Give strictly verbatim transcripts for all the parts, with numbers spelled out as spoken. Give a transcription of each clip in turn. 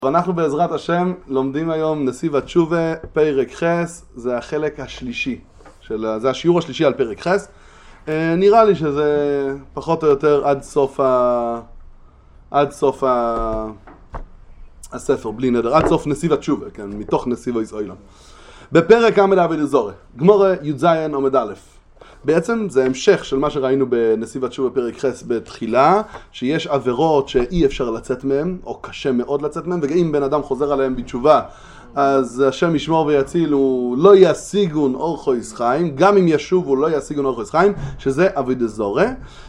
ואנחנו בעזרת השם לומדים היום נסיב התשובה פרק חס, זה החלק השלישי, של, זה השיעור השלישי על פרק חס. נראה לי שזה פחות או יותר עד סוף, ה, עד סוף ה, הספר, בלי נדר, עד סוף נסיב התשובה, כן, מתוך נסיב הישראלים. בפרק עמד אבי זוהר, גמורה י"ז עמוד א'. בעצם זה המשך של מה שראינו בנסיב התשובה בפרק חס בתחילה, שיש עבירות שאי אפשר לצאת מהם, או קשה מאוד לצאת מהם, ואם בן אדם חוזר עליהם בתשובה, אז השם ישמור ויציל, הוא לא ישיגון אורחויס חיים, גם אם ישובו לא ישיגון אורחויס חיים, שזה עבודה זרה,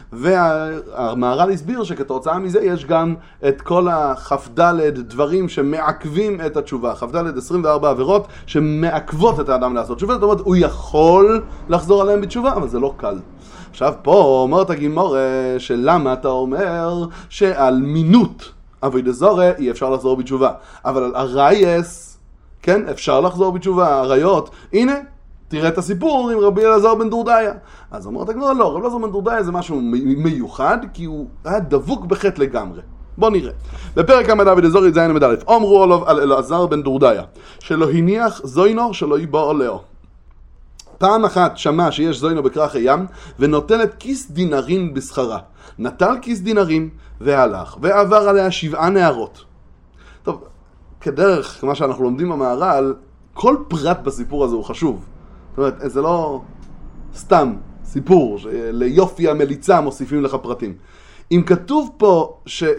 והמהר"ל הסביר שכתוצאה מזה יש גם את כל הכ"ד דברים שמעכבים את התשובה, כ"ד עשרים וארבע עבירות שמעכבות את האדם לעשות תשובה, זאת אומרת הוא יכול לחזור עליהם בתשובה, אבל זה לא קל. עכשיו פה אומרת הגמרא שלמה אתה אומר שעל מינות עבודה זרה אי אפשר לחזור בתשובה, אבל על הרייס כן, אפשר לחזור בתשובה, הראיות, הנה, תראה את הסיפור עם רבי אלעזר בן דורדיה. אז אומרת הגמרא, לא, רבי אלעזר בן דורדיה זה משהו מיוחד, כי הוא היה דבוק בחטא לגמרי. בוא נראה. בפרק עמד אבי דזורי י"ז עמוד א', אמרו עליו על אלעזר בן דורדיה, שלא הניח זוינו שלא יבוא עליו. פעם אחת שמע שיש זוינו בכרך הים, ונוטלת כיס דינרים בשכרה. נטל כיס דינרים והלך, ועבר עליה שבעה נערות. טוב, כדרך, כמו שאנחנו לומדים במהר"ל, כל פרט בסיפור הזה הוא חשוב. זאת אומרת, זה לא סתם סיפור, ליופי המליצה מוסיפים לך פרטים. אם כתוב פה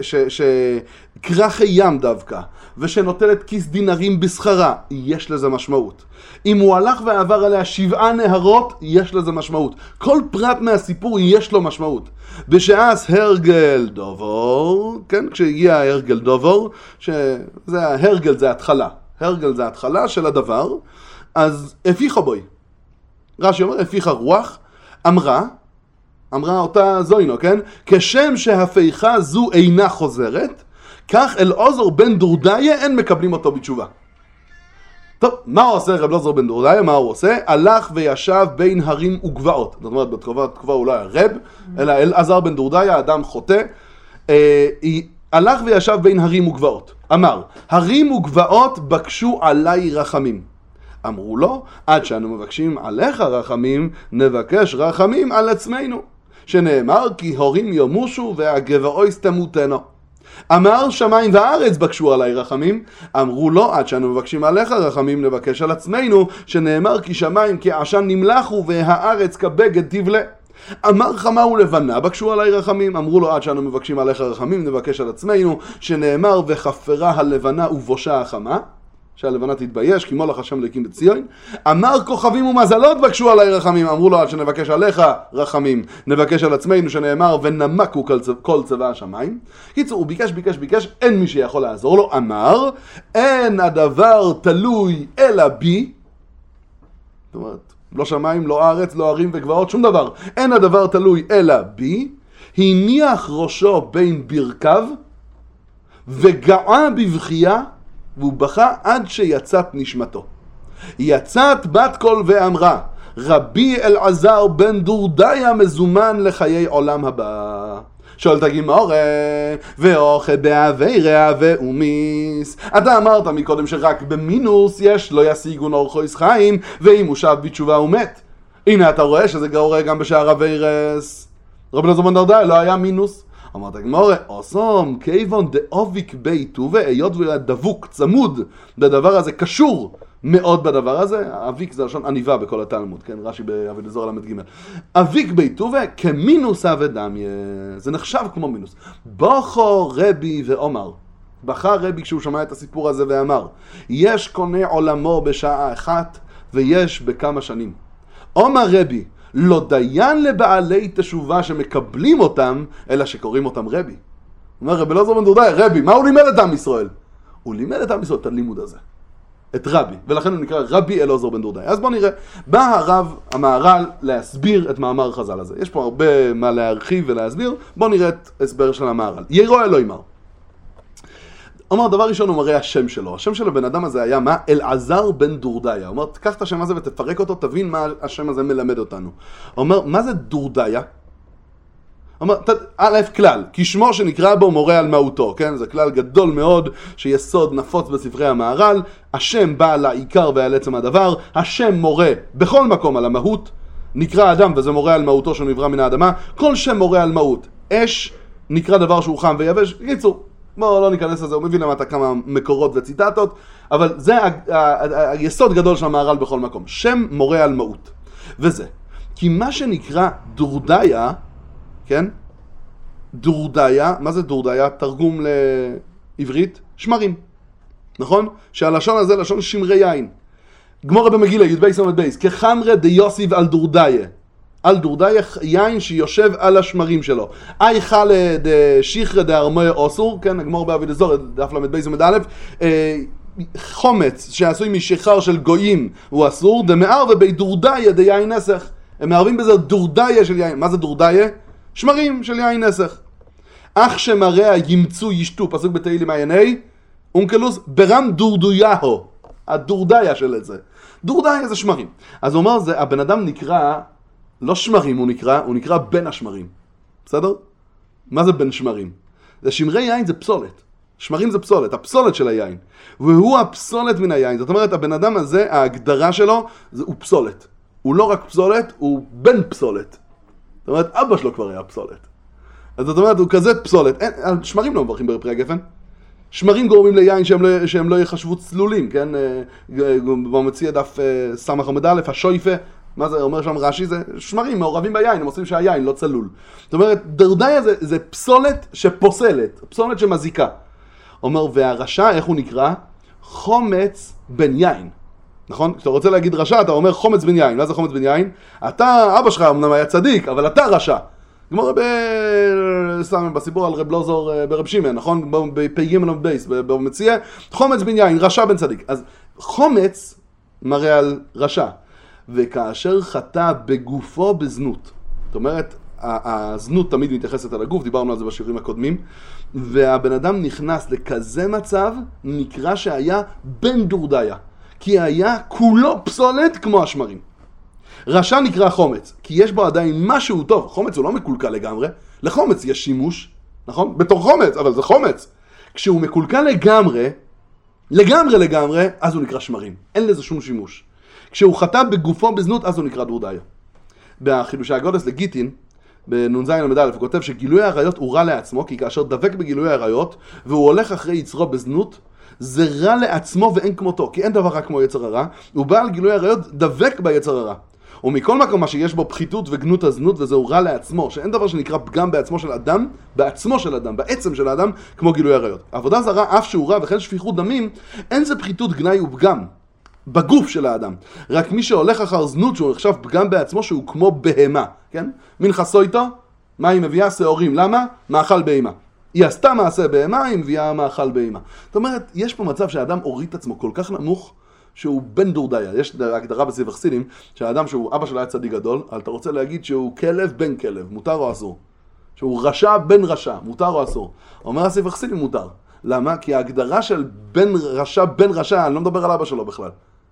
שכרך הים דווקא, ושנוטלת כיס דינרים בשכרה, יש לזה משמעות. אם הוא הלך ועבר עליה שבעה נהרות, יש לזה משמעות. כל פרט מהסיפור יש לו משמעות. בשעס הרגל דובור, כן, כשהגיע הרגל דובור, שזה ההרגל זה התחלה, הרגל זה התחלה של הדבר, אז הפיחה בוי. רש"י אומר, הפיחה רוח, אמרה, אמרה אותה זוינו, כן? כשם שהפיכה זו אינה חוזרת, כך אלעזר בן דורדיה אין מקבלים אותו בתשובה. טוב, מה הוא עושה רב אלעזר בן דורדיה? מה הוא עושה? הלך וישב בין הרים וגבעות. זאת אומרת, בתקופה הוא לא היה רב, אלא אלעזר בן דורדיה, אדם חוטא. אה, הלך וישב בין הרים וגבעות. אמר, הרים וגבעות בקשו עליי רחמים. אמרו לו, עד שאנו מבקשים עליך רחמים, נבקש רחמים על עצמנו. שנאמר, כי הורים ימושו והגבעויס תמותנו. אמר, שמיים וארץ בקשו עליי רחמים. אמרו לו, עד שאנו מבקשים עליך רחמים, נבקש על עצמנו. שנאמר, כי שמיים כעשן נמלחו והארץ כבגד תבלה. אמר, חמה ולבנה בקשו עליי רחמים. אמרו לו, עד שאנו מבקשים עליך רחמים, נבקש על עצמנו. שנאמר, וחפרה הלבנה ובושה החמה. שהלבנה תתבייש, כי מולך השם להקים בציון. אמר, כוכבים ומזלות בקשו עליי רחמים. אמרו לו, עד שנבקש עליך רחמים, נבקש על עצמנו, שנאמר, ונמקו כל, צבא, כל צבא השמיים. קיצור, הוא ביקש, ביקש, ביקש, אין מי שיכול לעזור לו. אמר, אין הדבר תלוי אלא בי. זאת אומרת, לא שמיים, לא ארץ, לא ערים וגבעות, שום דבר. אין הדבר תלוי אלא בי. הניח ראשו בין ברכיו, וגעה בבכייה, והוא בכה עד שיצאת נשמתו. יצאת בת קול ואמרה, רבי אלעזר בן דורדיה מזומן לחיי עולם הבא. שואלת הגמרא, ואוכל בעבירה ואומיס. אתה אמרת מקודם שרק במינוס יש לא ישיגון אורחויס חיים, ואם הוא שב בתשובה הוא מת. הנה אתה רואה שזה גאורה גם בשער עבירס. רבי אלעזר בן דורדיה לא היה מינוס. אמרת הגמרא, אוסום, כיוון דאוביק ביתו, והיות והוא דבוק, צמוד, בדבר הזה, קשור מאוד בדבר הזה, אביק זה לשון עניבה בכל התלמוד, כן, רש"י בעבודה זרה למד ג' אביק ביתו, כמינוס אבדמיה, זה נחשב כמו מינוס. בכו רבי ואומר, בכה רבי כשהוא שמע את הסיפור הזה ואמר, יש קונה עולמו בשעה אחת, ויש בכמה שנים. אומר רבי, לא דיין לבעלי תשובה שמקבלים אותם, אלא שקוראים אותם רבי. הוא אומר, רבי אלעזר בן דורדיה, רבי, מה הוא לימד את עם ישראל? הוא לימד את עם ישראל את הלימוד הזה, את רבי, ולכן הוא נקרא רבי אלעזר בן דורדיה. אז בוא נראה, בא הרב המהר"ל להסביר את מאמר חז"ל הזה. יש פה הרבה מה להרחיב ולהסביר, בוא נראה את הסבר של המהר"ל. ירו אלוהימר. אומר, דבר ראשון הוא מראה השם שלו. השם של הבן אדם הזה היה מה? אלעזר בן דורדיה. הוא אומר, תקח את השם הזה ותפרק אותו, תבין מה השם הזה מלמד אותנו. הוא אומר, מה זה דורדיה? אומר, א' כלל, כי שמו שנקרא בו מורה על מהותו, כן? זה כלל גדול מאוד שיסוד נפוץ בספרי המהר"ל, השם בא לעיקר ועל עצם הדבר, השם מורה בכל מקום על המהות, נקרא אדם וזה מורה על מהותו שנברא מן האדמה, כל שם מורה על מהות, אש נקרא דבר שהוא חם ויבש, קיצור, בואו לא ניכנס לזה, הוא מביא למטה כמה מקורות וציטטות, אבל זה היסוד גדול של המהר"ל בכל מקום, שם מורה על מהות, וזה, כי מה שנקרא דורדיה, כן? דורדיה, מה זה דורדיה? תרגום לעברית, שמרים, נכון? שהלשון הזה לשון שמרי יין. גמורה במגילה, י' בייס עמוד בייס, כחמרה דיוסיב על דורדיה. על דורדיה יין שיושב על השמרים שלו. אי חלה דשיחרה דהרמויה אוסור, כן? הגמורה באביד אזור, דף למד בייס עמוד א', חומץ שעשוי משיכר של גויים הוא אסור, דמאר ובי דורדיה דיין נסך. הם מערבים בזה דורדיה של יין. מה זה דורדיה? שמרים של יין נסך. אך שמריה ימצו ישתו, פסוק בתהילים עין ה', אונקלוס ברם דורדויהו, הדורדיה של זה. דורדיה זה שמרים. אז הוא אומר, זה, הבן אדם נקרא, לא שמרים הוא נקרא, הוא נקרא בן השמרים. בסדר? מה זה בן שמרים? זה שמרי יין זה פסולת. שמרים זה פסולת, הפסולת של היין. והוא הפסולת מן היין. זאת אומרת, הבן אדם הזה, ההגדרה שלו, זה, הוא פסולת. הוא לא רק פסולת, הוא בן פסולת. זאת אומרת, אבא שלו כבר היה פסולת. אז זאת אומרת, הוא כזה פסולת. אין, שמרים לא מברכים בפרי הגפן. שמרים גורמים ליין שהם לא, שהם לא יחשבו צלולים, כן? במציע דף סמך עמוד א', השויפה, מה זה אומר שם רש"י? זה שמרים מעורבים ביין, הם עושים שהיין לא צלול. זאת אומרת, דורדיה זה, זה פסולת שפוסלת, פסולת שמזיקה. אומר, והרשע, איך הוא נקרא? חומץ בן יין. נכון? כשאתה רוצה להגיד רשע, אתה אומר חומץ בן יין. מה זה חומץ בן יין? אתה, אבא שלך אמנם היה צדיק, אבל אתה רשע. כמו בסיפור על רב לוזור ברב שמעון, נכון? בפ"ג בייס, במציע, חומץ בן יין, רשע בן צדיק. אז חומץ מראה על רשע. וכאשר חטא בגופו בזנות. זאת אומרת, הזנות תמיד מתייחסת על הגוף, דיברנו על זה בשיעורים הקודמים, והבן אדם נכנס לכזה מצב, נקרא שהיה בן דורדיה. כי היה כולו פסולת כמו השמרים. רשע נקרא חומץ, כי יש בו עדיין משהו טוב. חומץ הוא לא מקולקל לגמרי, לחומץ יש שימוש, נכון? בתור חומץ, אבל זה חומץ. כשהוא מקולקל לגמרי, לגמרי לגמרי, אז הוא נקרא שמרים. אין לזה שום שימוש. כשהוא חטא בגופו בזנות, אז הוא נקרא דורדיה. בחידושי הגודס לגיטין, בנ"ז עמוד א', הוא כותב שגילוי העריות הוא רע לעצמו, כי כאשר דבק בגילוי העריות, והוא הולך אחרי יצרו בזנות, זה רע לעצמו ואין כמותו, כי אין דבר רע כמו יצר הרע, הוא בא על גילוי העריות דבק ביצר הרע. ומכל מקום מה שיש בו פחיתות וגנות הזנות, וזהו רע לעצמו, שאין דבר שנקרא פגם בעצמו של אדם, בעצמו של אדם, בעצם של האדם, כמו גילוי העריות. עבודה זרה, אף שהוא רע וכן שפיכות דמים, אין זה פחיתות, גנאי ופגם בגוף של האדם. רק מי שהולך אחר זנות, שהוא נחשב פגם בעצמו, שהוא כמו בהמה, כן? מן חסויתו, מה היא מביאה? שעורים. למה? מאכל בהמה. היא עשתה מעשה בהמה, היא מביאה מאכל בהמה. זאת אומרת, יש פה מצב שהאדם הוריד את עצמו כל כך נמוך, שהוא בן דורדיה. יש הגדרה בספר חסידים, שהאדם שהוא, אבא שלו היה צדיק גדול, אבל אתה רוצה להגיד שהוא כלב בן כלב, מותר או אסור? שהוא רשע בן רשע, מותר או אסור? אומר הספר חסידים מותר. למה? כי ההגדרה של בן רשע בן רשע, אני לא מדבר על אבא שלו בכלל.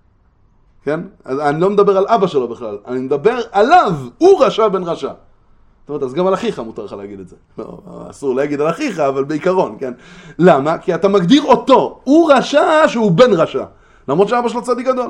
כן? אני לא מדבר על אבא שלו בכלל, אני מדבר עליו, הוא רשע בן רשע. זאת אומרת, אז גם על אחיך מותר לך להגיד את זה. לא, אסור להגיד על אחיך, אבל בעיקרון, כן? למה? כי אתה מגדיר אותו, הוא רשע שהוא בן רשע. למרות שאבא שלו צדיק גדול.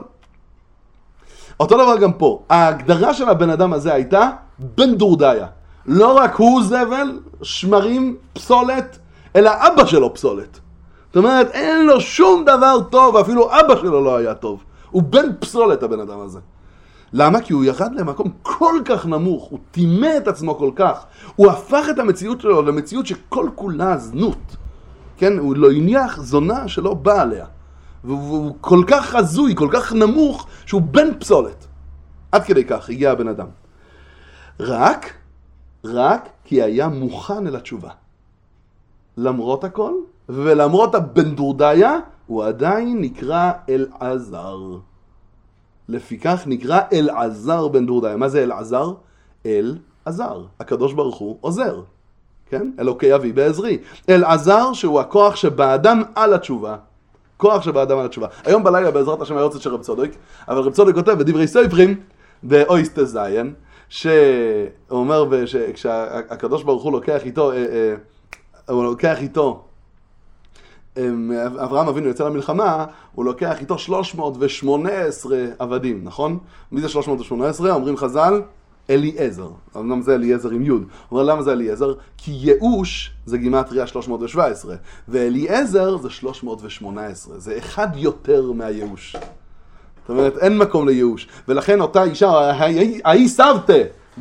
אותו דבר גם פה. ההגדרה של הבן אדם הזה הייתה בן דורדיה. לא רק הוא זבל, שמרים, פסולת, אלא אבא שלו פסולת. זאת אומרת, אין לו שום דבר טוב, אפילו אבא שלו לא היה טוב. הוא בן פסולת הבן אדם הזה. למה? כי הוא ירד למקום כל כך נמוך, הוא טימא את עצמו כל כך, הוא הפך את המציאות שלו למציאות שכל כולה זנות. כן? הוא לא הניח זונה שלא באה עליה. והוא כל כך חזוי, כל כך נמוך, שהוא בן פסולת. עד כדי כך הגיע הבן אדם. רק, רק כי היה מוכן אל התשובה. למרות הכל, ולמרות הבן דורדיה, הוא עדיין נקרא אלעזר. לפיכך נקרא אלעזר בן דורדיה. מה זה אלעזר? אל עזר. הקדוש ברוך הוא עוזר. כן? אלוקי אבי בעזרי. אלעזר שהוא הכוח שבאדם על התשובה. כוח שבאדם על התשובה. היום בלילה בעזרת השם היוצאת של רב צודק, אבל רב צודק כותב בדברי סופרים, באויסט זיין, שהוא אומר כשהקדוש ברוך הוא לוקח איתו, הוא לוקח איתו, אברהם אבינו יוצא למלחמה, הוא לוקח איתו שלוש מאות ושמונה עשרה עבדים, נכון? מי זה שלוש מאות ושמונה עשרה? אומרים חז"ל, אליעזר. אמנם זה אליעזר עם יוד. הוא אומר למה זה אליעזר? כי ייאוש זה גימטריה שלוש מאות ושבע עשרה, ואליעזר זה שלוש מאות ושמונה עשרה. זה אחד יותר מהייאוש. זאת אומרת, אין מקום לייאוש. ולכן אותה אישה, ההיא סבתא,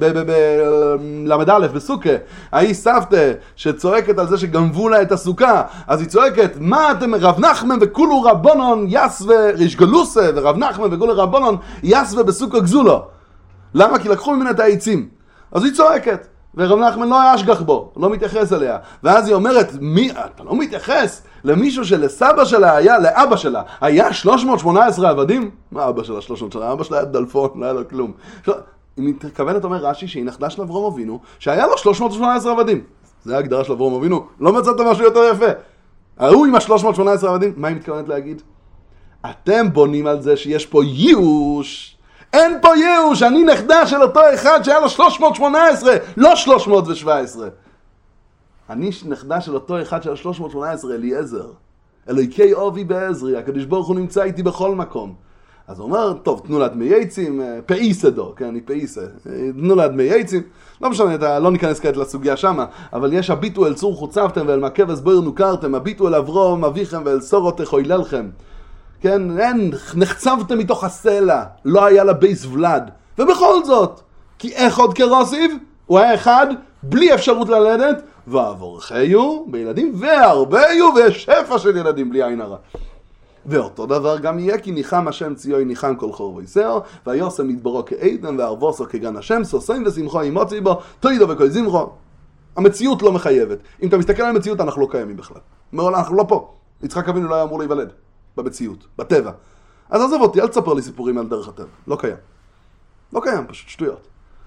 למד א' בסוכה, ההיא סבתא שצועקת על זה שגנבו לה את הסוכה, אז היא צועקת, מה אתם, רב נחמן וכולו רבונון יסווה רישגלוסה, ורב נחמן וכולו רבונון יסווה בסוכה גזולו. למה? כי לקחו ממנה את העצים. אז היא צועקת, ורב נחמן לא היה אשגח בו, לא מתייחס אליה. ואז היא אומרת, מי, אתה לא מתייחס למישהו שלסבא שלה היה, לאבא שלה, היה שלוש מאות ושמונה עשרה עבדים? מה אבא שלה שלוש מאות ושמונה עשרה? אבא שלה היה דלפון, לא היה לו כלום. היא מתכוונת, אומר רש"י, שהיא נכדה של אברהם אבינו, שהיה לו שלוש מאות ושמונה עשרה עבדים. זה ההגדרה של אברהם אבינו, לא מצאת משהו יותר יפה. ההוא עם ה-שלוש מאות ושמונה עשרה עבדים, מה היא מתכוונת להגיד? אתם בונים על זה שיש פה ייאוש. אין פה ייאוש, אני נכדה של אותו אחד שהיה לו שלוש מאות ושמונה עשרה, לא שלוש מאות ושבע עשרה. אני נכדה של אותו אחד שהיה שלוש מאות ושמונה עשרה, אליעזר. אלוהיקי אובי בעזרי, הקדוש ברוך הוא נמצא איתי בכל מקום. אז הוא אומר, טוב, תנו לה דמי יצים, פעיסה דו, כן, אני פעיסה, תנו לה דמי יצים, לא משנה, לא ניכנס כעת לסוגיה שמה, אבל יש הביטו אל צור חוצבתם ואל מכבש בויר נוכרתם, הביטו אל אברום אביכם ואל סורות תחויללכם. כן, אין, נחצבתם מתוך הסלע, לא היה לה בייס ולד, ובכל זאת, כי איך עוד כרוסיב, הוא היה אחד, בלי אפשרות ללדת, ועבורכיו בילדים, והרביו ושפע של ילדים בלי עין הרע. ואותו דבר גם יהיה, כי ניחם השם ציוי ניחם כל חור ויסר, ויוסם מדברו כעדן וערבוסו כגן השם, סוסים ושמחו ימוצי בו, תוידו וכל זמחו. המציאות לא מחייבת. אם אתה מסתכל על המציאות, אנחנו לא קיימים בכלל. מעולם, אנחנו לא פה. יצחק אבינו לא היה אמור להיוולד. במציאות, בטבע. אז עזוב אותי, אל תספר לי סיפורים על דרך הטבע. לא קיים. לא קיים, פשוט שטויות.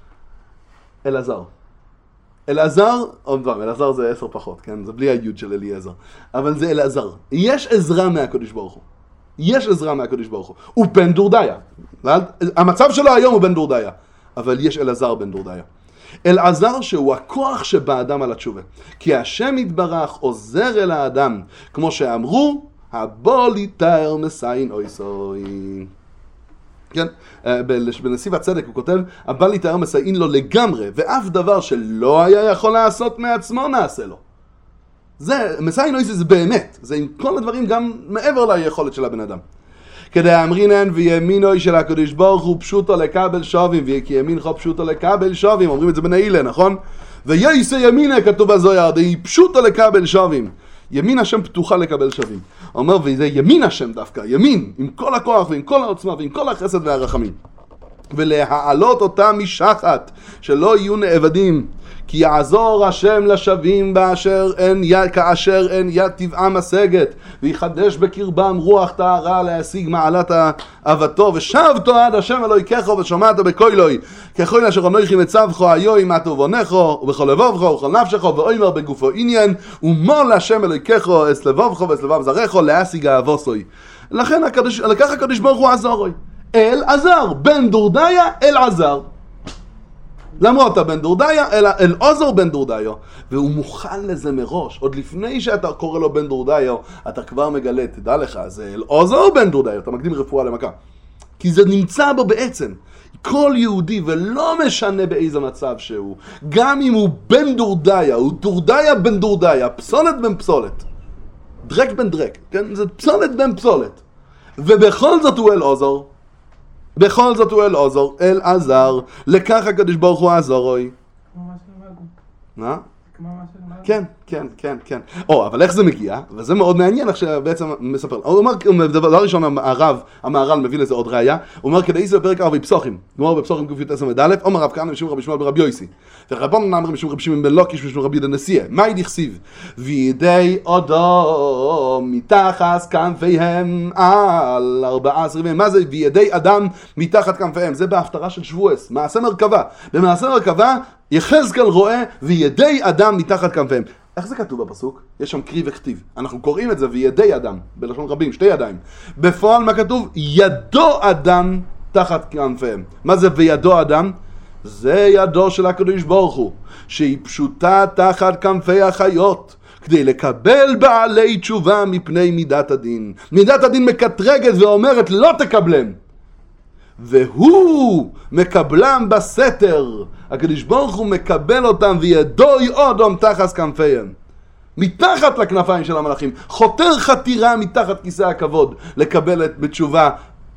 אלעזר. אלעזר, עוד פעם, אלעזר זה עשר פחות, כן? זה בלי היוד של אליעזר. אבל זה אלעזר. יש עזרה מהקדוש ברוך הוא. יש עזרה מהקדוש ברוך הוא. הוא בן דורדיה. המצב שלו היום הוא בן דורדיה. אבל יש אלעזר בן דורדיה. אלעזר שהוא הכוח שבאדם על התשובה. כי השם יתברך עוזר אל האדם. כמו שאמרו, הבוא ליטהר מסיין אוי סוי. כן, בנסיב הצדק הוא כותב, הבא ליטהר מסיין לו לגמרי, ואף דבר שלא היה יכול לעשות מעצמו נעשה לו. זה, מסיין אוי סוי זה באמת, זה עם כל הדברים גם מעבר ליכולת של הבן אדם. כדי אמרינן וימינוי של הקדוש ברוך הוא פשוטו לקבל שובים, וכי ימינך פשוטו לקבל שובים, אומרים את זה בנעילה, נכון? וייסה ימינה כתוב בזוהר, די פשוטו לקבל שובים. ימין השם פתוחה לקבל שווים. אומר, וזה ימין השם דווקא, ימין, עם כל הכוח ועם כל העוצמה ועם כל החסד והרחמים. ולהעלות אותם משחת, שלא יהיו נאבדים, כי יעזור השם לשווים באשר אין יד, כאשר אין יד טבעה משגת, ויחדש בקרבם רוח טהרה להשיג מעלת אהבתו, ושבתו עד השם אלוהיכך ושמעת בקולוי, ככל אשר אנוכי מצווך היום מה טובונך ובכל לבבך ובכל נפשך, ואומר בגופו עניין, ומול השם אלוהיכך את לבבך ואת לבב זרעך להשיג אהבוסוי. לכן הקדוש, לקח הקדוש ברוך הוא עזורוי. אלעזר, בן דורדיה, אלעזר. למרות הבן דורדיה, אלא אלעזר בן דורדיה. והוא מוכן לזה מראש. עוד לפני שאתה קורא לו בן דורדיה, אתה כבר מגלה, תדע לך, זה אלעזר בן דורדיה. אתה מקדים רפואה למכה. כי זה נמצא בו בעצם. כל יהודי, ולא משנה באיזה מצב שהוא, גם אם הוא בן דורדיה, הוא דורדיה בן דורדיה, פסולת בן פסולת. דרק בן דרק, כן? זה פסולת בן פסולת. ובכל זאת הוא אלעזר. בכל זאת הוא אלעזר, אלעזר, לקח הקדוש ברוך הוא עזרוי. כמו מה שלמדנו. מה? כמו מה שלמדנו. כן, כן, כן, כן. או, אבל איך זה מגיע? וזה מאוד מעניין איך שבעצם מספר. הוא אומר, דבר ראשון, הרב, המהר"ל מביא לזה עוד ראיה, הוא אומר, כדאי זה בפרק ערבי פסוחים. הוא אומר בפסוחים קופיות עשר מד' אומר רב כהנא משום רבי שמואל ברבי יוסי. ורבון נאמר משום רבי שמעון בן לוקיש משום רבי יהודה נשיא. מה ידכסיב? וידי אדם מתחת כנפיהם על ארבעה עשרים. מה זה וידי אדם מתחת כנפיהם? זה בהפטרה של שבועס, מעשה מרכבה. במעשה מרכבה יחזקאל רואה וידי אדם מתחת כנפיהם. איך זה כתוב בפסוק? יש שם קריא וכתיב. אנחנו קוראים את זה וידי אדם, בלשון רבים, שתי ידיים. בפועל מה כתוב? ידו אדם תחת כנפיהם. מה זה וידו אדם? זה ידו של הקדוש ברוך הוא, שהיא פשוטה תחת כנפי החיות, כדי לקבל בעלי תשובה מפני מידת הדין. מידת הדין מקטרגת ואומרת לא תקבלם. והוא מקבלם בסתר. הקדוש ברוך הוא מקבל אותם וידו יעודום תחת כנפיהם. מתחת לכנפיים של המלאכים. חותר חתירה מתחת כיסא הכבוד לקבל את בתשובה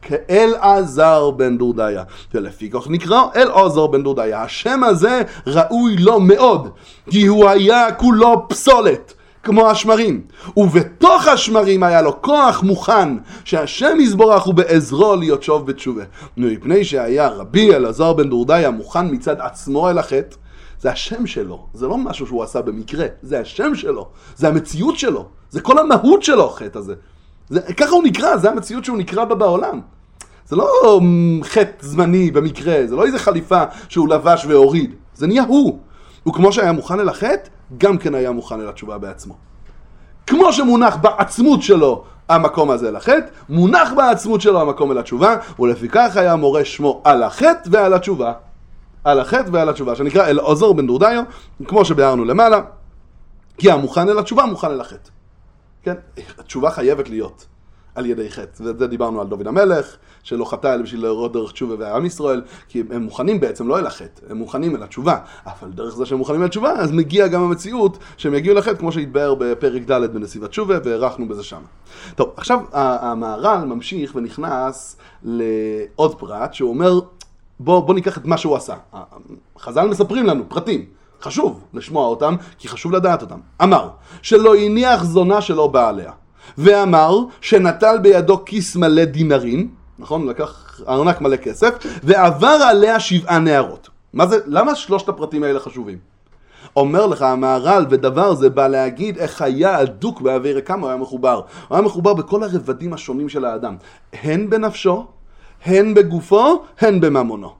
כאלעזר בן דורדיה. ולפי כך נקרא אלעזר בן דורדיה. השם הזה ראוי לו מאוד, כי הוא היה כולו פסולת. כמו השמרים, ובתוך השמרים היה לו כוח מוכן שהשם יזבורך הוא בעזרו להיות שוב בתשובה. מפני שהיה רבי אלעזר בן דורדיה מוכן מצד עצמו אל החטא, זה השם שלו, זה לא משהו שהוא עשה במקרה, זה השם שלו, זה המציאות שלו, זה כל המהות שלו החטא הזה. זה, ככה הוא נקרא, זה המציאות שהוא נקרא בה בעולם. זה לא חטא זמני במקרה, זה לא איזה חליפה שהוא לבש והוריד, זה נהיה הוא. וכמו שהיה מוכן אל החטא, גם כן היה מוכן אל התשובה בעצמו. כמו שמונח בעצמות שלו המקום הזה לחטא, מונח בעצמות שלו המקום אל התשובה, ולפיכך היה מורה שמו על החטא ועל התשובה. על החטא ועל התשובה, שנקרא אלעזר בן דורדיה, כמו שביארנו למעלה, כי המוכן אל התשובה מוכן אל החטא. כן? התשובה חייבת להיות על ידי חטא, וזה דיברנו על דוד המלך, שלא חטא אלא בשביל לראות דרך תשובה ועם ישראל, כי הם מוכנים בעצם לא אל החטא, הם מוכנים אל התשובה, אבל דרך זה שהם מוכנים אל התשובה, אז מגיע גם המציאות שהם יגיעו לחטא, כמו שהתבאר בפרק ד' בנסיב התשובה, והערכנו בזה שם. טוב, עכשיו המהר"ל ממשיך ונכנס לעוד פרט, שהוא אומר, בוא, בוא ניקח את מה שהוא עשה. חז"ל מספרים לנו פרטים, חשוב לשמוע אותם, כי חשוב לדעת אותם. אמר, שלא הניח זונה שלא בא עליה. ואמר שנטל בידו כיס מלא דינרים, נכון? לקח ארנק מלא כסף, ועבר עליה שבעה נערות. מה זה? למה שלושת הפרטים האלה חשובים? אומר לך המהר"ל, ודבר זה בא להגיד איך היה הדוק בעבירה, כמה הוא היה מחובר. הוא היה מחובר בכל הרבדים השונים של האדם. הן בנפשו, הן בגופו, הן בממונו.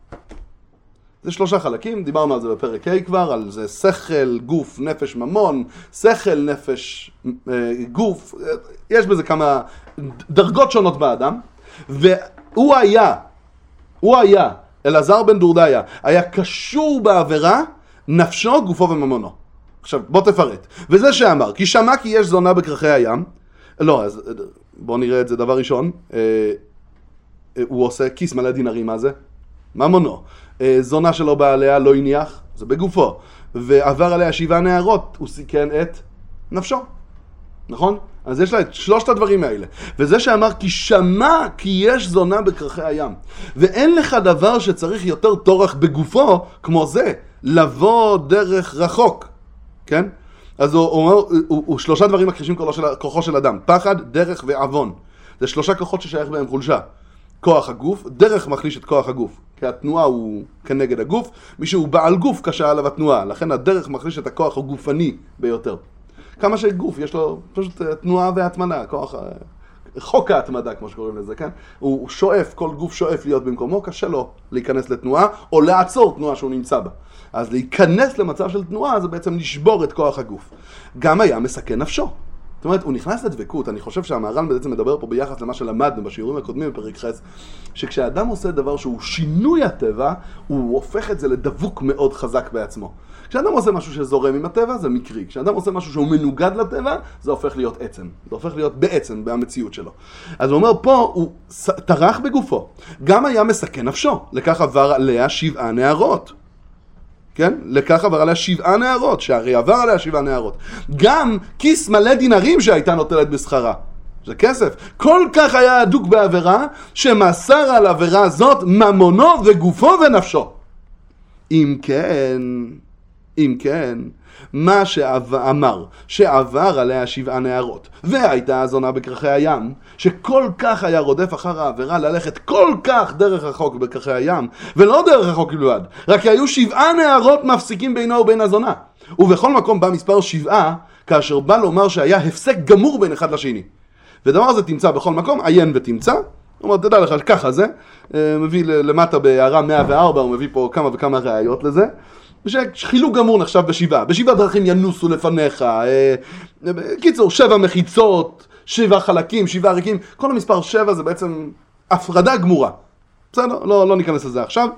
זה שלושה חלקים, דיברנו על זה בפרק ה' כבר, על זה שכל, גוף, נפש, ממון, שכל, נפש, גוף, יש בזה כמה דרגות שונות באדם, והוא היה, הוא היה, אלעזר בן דורדיה, היה קשור בעבירה, נפשו, גופו וממונו. עכשיו, בוא תפרט. וזה שאמר, כי שמע כי יש זונה בכרכי הים, לא, אז בוא נראה את זה דבר ראשון, הוא עושה כיס מלא דינרים, מה זה? ממונו. זונה שלו בא עליה לא הניח, זה בגופו. ועבר עליה שבעה נערות, הוא סיכן את נפשו. נכון? אז יש לה את שלושת הדברים האלה. וזה שאמר כי שמע כי יש זונה בכרכי הים. ואין לך דבר שצריך יותר תורך בגופו כמו זה, לבוא דרך רחוק. כן? אז הוא אומר, הוא, הוא, הוא שלושה דברים מקרישים כוחו של, כוחו של אדם. פחד, דרך ועוון. זה שלושה כוחות ששייך בהם חולשה. כוח הגוף, דרך מחליש את כוח הגוף, כי התנועה הוא כנגד הגוף, מי שהוא בעל גוף קשה עליו התנועה, לכן הדרך מחליש את הכוח הגופני ביותר. כמה שגוף, יש לו פשוט תנועה והתמנה, כוח, חוק ההתמדה כמו שקוראים לזה, כן? הוא שואף, כל גוף שואף להיות במקומו, קשה לו להיכנס לתנועה, או לעצור תנועה שהוא נמצא בה. אז להיכנס למצב של תנועה זה בעצם לשבור את כוח הגוף. גם היה מסכן נפשו. זאת אומרת, הוא נכנס לדבקות, אני חושב שהמהר"ל בעצם מדבר פה ביחס למה שלמדנו בשיעורים הקודמים בפרק חס, שכשאדם עושה דבר שהוא שינוי הטבע, הוא הופך את זה לדבוק מאוד חזק בעצמו. כשאדם עושה משהו שזורם עם הטבע, זה מקרי. כשאדם עושה משהו שהוא מנוגד לטבע, זה הופך להיות עצם. זה הופך להיות בעצם במציאות שלו. אז הוא אומר, פה הוא טרח בגופו. גם היה מסכן נפשו. לכך עבר עליה שבעה נערות. כן? לכך עבר עליה שבעה נערות, שהרי עבר עליה שבעה נערות. גם כיס מלא דינרים שהייתה נוטלת בשכרה. זה כסף. כל כך היה הדוק בעבירה, שמסר על עבירה הזאת ממונו וגופו ונפשו. אם כן, אם כן, מה שאמר, שעבר עליה שבעה נערות, והייתה הזונה בכרכי הים, שכל כך היה רודף אחר העבירה ללכת כל כך דרך רחוק בכרכי הים, ולא דרך רחוק בלבד, רק היו שבעה נערות מפסיקים בינו ובין הזונה. ובכל מקום בא מספר שבעה, כאשר בא לומר שהיה הפסק גמור בין אחד לשני. ודבר הזה תמצא בכל מקום, עיין ותמצא. הוא אומר, תדע לך, ככה זה, מביא למטה בהערה מאה וארבע, הוא מביא פה כמה וכמה ראיות לזה. שחילוק גמור נחשב בשבעה, בשבעה דרכים ינוסו לפניך, אה, קיצור, שבע מחיצות, שבע חלקים, שבעה ריקים, כל המספר שבע זה בעצם הפרדה גמורה. בסדר? לא, לא ניכנס לזה עכשיו.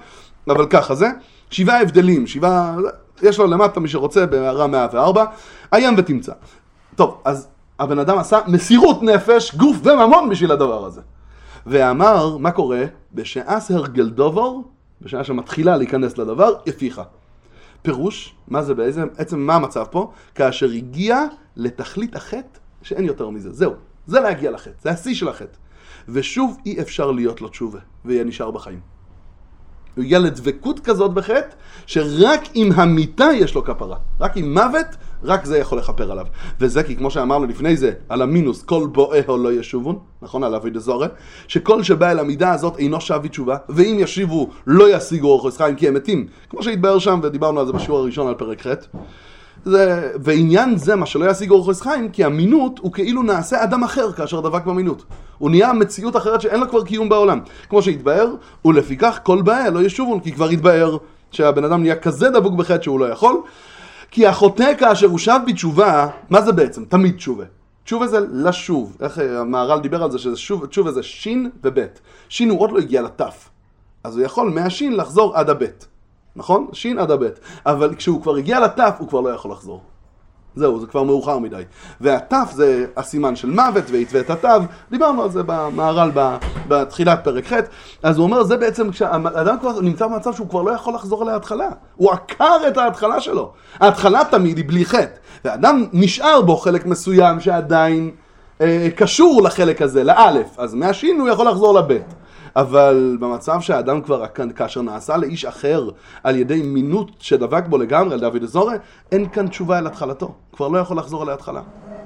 אבל ככה זה, שבעה הבדלים, שבעה, יש לו למטה מי שרוצה בהערה מאה וארבע, עיין ותמצא. טוב, אז הבן אדם עשה מסירות נפש, גוף וממון בשביל הדבר הזה. ואמר, מה קורה? בשעה סהרגל דובור, בשעה שמתחילה להיכנס לדבר, יפיחה. פירוש, מה זה בעצם, בעצם מה המצב פה? כאשר הגיע לתכלית החטא, שאין יותר מזה. זהו, זה להגיע לחטא, זה השיא של החטא. ושוב אי אפשר להיות לו תשובה, ויהיה נשאר בחיים. הוא הגיע לדבקות כזאת בחטא, שרק עם המיטה יש לו כפרה. רק עם מוות, רק זה יכול לכפר עליו. וזה כי כמו שאמרנו לפני זה, על המינוס, כל בואהו לא ישובון, נכון? על אבי דזורי, שכל שבא אל המידה הזאת אינו שב בתשובה, ואם ישיבו לא ישיגו אורחוס חיים כי הם מתים. כמו שהתבאר שם, ודיברנו על זה בשיעור הראשון על פרק ח'. זה, ועניין זה מה שלא ישיגו אורחוס חיים, כי המינות הוא כאילו נעשה אדם אחר כאשר דבק במינות. הוא נהיה מציאות אחרת שאין לו כבר קיום בעולם. כמו שהתבאר, ולפיכך כל באה לא ישובון, כי כבר התבאר שהבן אדם נהיה כזה דבוק בחטא שהוא לא יכול. כי החוטא כאשר הוא שב בתשובה, מה זה בעצם? תמיד תשובה. תשובה זה לשוב. איך המהר"ל דיבר על זה שתשובה זה שין ובית. שין הוא עוד לא הגיע לטף. אז הוא יכול מהשין לחזור עד הבית. נכון? שין עד הבית. אבל כשהוא כבר הגיע לטף, הוא כבר לא יכול לחזור. זהו, זה כבר מאוחר מדי. והטף זה הסימן של מוות, והתווה את התו. דיברנו על זה במהר"ל בתחילת פרק ח'. אז הוא אומר, זה בעצם כשהאדם כבר נמצא במצב שהוא כבר לא יכול לחזור להתחלה. הוא עקר את ההתחלה שלו. ההתחלה תמיד היא בלי חטא. והאדם נשאר בו חלק מסוים שעדיין אה, קשור לחלק הזה, לאלף. אז מהשין הוא יכול לחזור לבית. אבל במצב שהאדם כבר כאשר נעשה לאיש אחר על ידי מינות שדבק בו לגמרי, על דוד דזורי, אין כאן תשובה אל התחלתו. כבר לא יכול לחזור אל ההתחלה.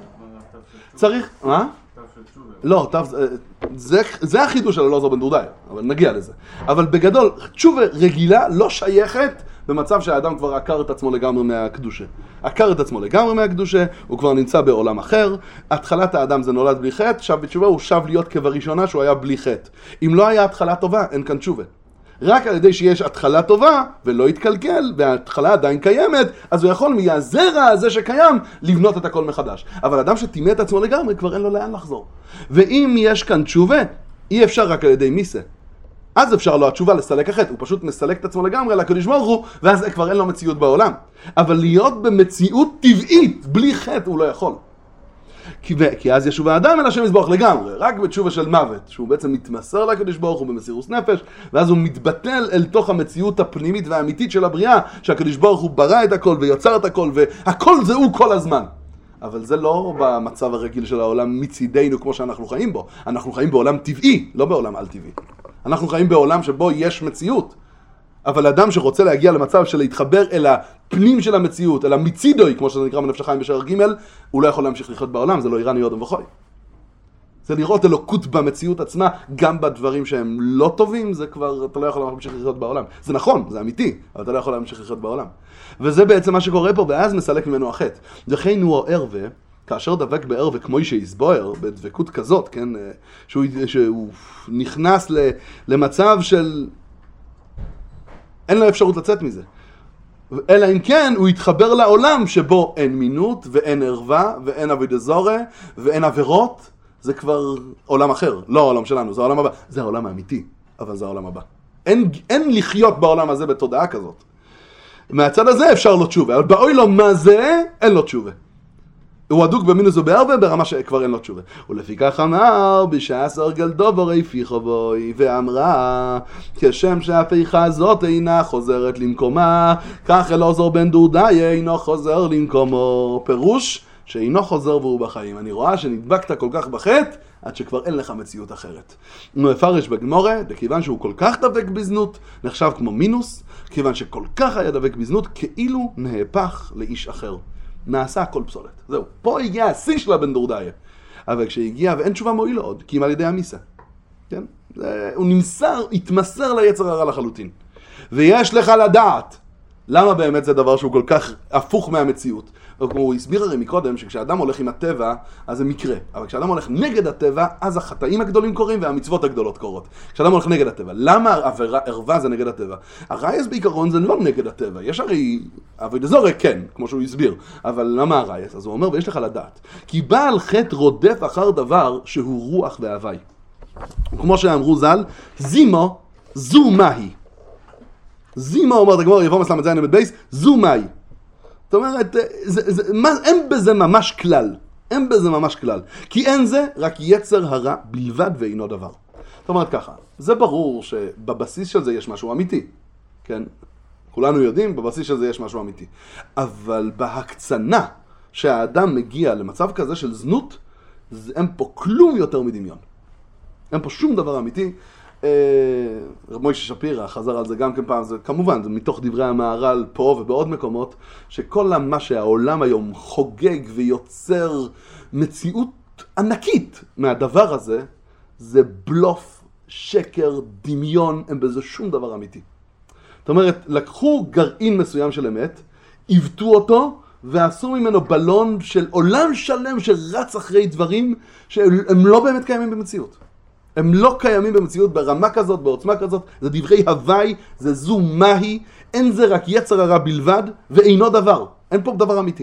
צריך, מה? לא, זה, זה החידוש של אלעזר בן דורדיא, אבל נגיע לזה. אבל בגדול, תשובה רגילה לא שייכת במצב שהאדם כבר עקר את עצמו לגמרי מהקדושה. עקר את עצמו לגמרי מהקדושה, הוא כבר נמצא בעולם אחר. התחלת האדם זה נולד בלי חטא, שב בתשובה הוא שב להיות כבראשונה שהוא היה בלי חטא. אם לא היה התחלה טובה, אין כאן תשובה. רק על ידי שיש התחלה טובה ולא יתקלקל, וההתחלה עדיין קיימת, אז הוא יכול מהזרע הזה שקיים לבנות את הכל מחדש. אבל אדם שטימא את עצמו לגמרי, כבר אין לו לאן לחזור. ואם יש כאן תשובה, אי אפשר רק על ידי מיסה. אז אפשר לו התשובה לסלק החטא, הוא פשוט מסלק את עצמו לגמרי לקדוש ברוך הוא, ואז כבר אין לו מציאות בעולם. אבל להיות במציאות טבעית, בלי חטא, הוא לא יכול. כי, כי אז ישוב האדם אל השם יזבח לגמרי, רק בתשובה של מוות, שהוא בעצם מתמסר לקדוש ברוך הוא במסירות נפש, ואז הוא מתבטל אל תוך המציאות הפנימית והאמיתית של הבריאה, שהקדוש ברוך הוא ברא את הכל ויוצר את הכל, והכל זה הוא כל הזמן. אבל זה לא במצב הרגיל של העולם מצידנו כמו שאנחנו חיים בו. אנחנו חיים בעולם טבעי, לא בעולם על טבעי. אנחנו חיים בעולם שבו יש מציאות. אבל אדם שרוצה להגיע למצב של להתחבר אל הפנים של המציאות, אל המיצידוי, כמו שזה נקרא בנפש החיים בשער ג', הוא לא יכול להמשיך לחיות בעולם, זה לא איראני יודם וחוי. זה לראות אלוקות במציאות עצמה, גם בדברים שהם לא טובים, זה כבר, אתה לא יכול להמשיך לחיות בעולם. זה נכון, זה אמיתי, אבל אתה לא יכול להמשיך לחיות בעולם. וזה בעצם מה שקורה פה, ואז מסלק ממנו החטא. וכן הוא הערווה, כאשר דבק בערווה כמו שיסבויר, בדבקות כזאת, כן, שהוא, שהוא נכנס למצב של אין לו אפשרות לצאת מזה. אלא אם כן הוא יתחבר לעולם שבו אין מינות ואין ערווה ואין עבודה זרה ואין עבירות. זה כבר עולם אחר, לא העולם שלנו, זה העולם הבא. זה העולם האמיתי, אבל זה העולם הבא. אין, אין לחיות בעולם הזה בתודעה כזאת. מהצד הזה אפשר לו תשובה, אבל באוי לו מה זה, אין לו תשובה. הוא הדוק במינוס ובערווה ברמה שכבר אין לו תשובה. ולפיכך אמר, בשעה סרגל דובר היפיחו בוי, ואמרה, כשם שההפיכה הזאת אינה חוזרת למקומה, כך אלעזר בן דורדיא אינו חוזר למקומו. פירוש שאינו חוזר והוא בחיים. אני רואה שנדבקת כל כך בחטא, עד שכבר אין לך מציאות אחרת. הוא מפרש בגמורה, כיוון שהוא כל כך דבק בזנות, נחשב כמו מינוס, כיוון שכל כך היה דבק בזנות, כאילו נהפך לאיש אחר. נעשה הכל פסולת. זהו. פה הגיע השיא של הבן דורדיא. אבל כשהגיע, ואין תשובה מועילה עוד, כי אם על ידי המיסה. כן? זה, הוא נמסר, התמסר ליצר הרע לחלוטין. ויש לך לדעת, למה באמת זה דבר שהוא כל כך הפוך מהמציאות? כמו הוא הסביר הרי מקודם, שכשאדם הולך עם הטבע, אז זה מקרה. אבל כשאדם הולך נגד הטבע, אז החטאים הגדולים קורים והמצוות הגדולות קורות. כשאדם הולך נגד הטבע. למה ערווה זה נגד הטבע? הרייס בעיקרון זה לא נגד הטבע. יש הרי, עבודה זרה כן, כמו שהוא הסביר. אבל למה הרייס? אז הוא אומר, ויש לך לדעת. כי בעל חטא רודף אחר דבר שהוא רוח והווי. כמו שאמרו ז"ל, זימו זו מהי. זימה אומרת הגמרא, יבוא מסלם את זין אמת בייס, זו מאי. זאת אומרת, זה, זה, מה, אין בזה ממש כלל. אין בזה ממש כלל. כי אין זה רק יצר הרע בלבד ואינו דבר. זאת אומרת ככה, זה ברור שבבסיס של זה יש משהו אמיתי. כן? כולנו יודעים, בבסיס של זה יש משהו אמיתי. אבל בהקצנה שהאדם מגיע למצב כזה של זנות, אין פה כלום יותר מדמיון. אין פה שום דבר אמיתי. רב מוישה שפירא חזר על זה גם כן פעם, זה כמובן, זה מתוך דברי המהר"ל פה ובעוד מקומות, שכל מה שהעולם היום חוגג ויוצר מציאות ענקית מהדבר הזה, זה בלוף, שקר, דמיון, אין בזה שום דבר אמיתי. זאת אומרת, לקחו גרעין מסוים של אמת, עיוותו אותו, ועשו ממנו בלון של עולם שלם שרץ אחרי דברים שהם לא באמת קיימים במציאות. הם לא קיימים במציאות ברמה כזאת, בעוצמה כזאת, זה דברי הוואי, זה זו מהי, אין זה רק יצר הרע בלבד, ואינו דבר. אין פה דבר אמיתי.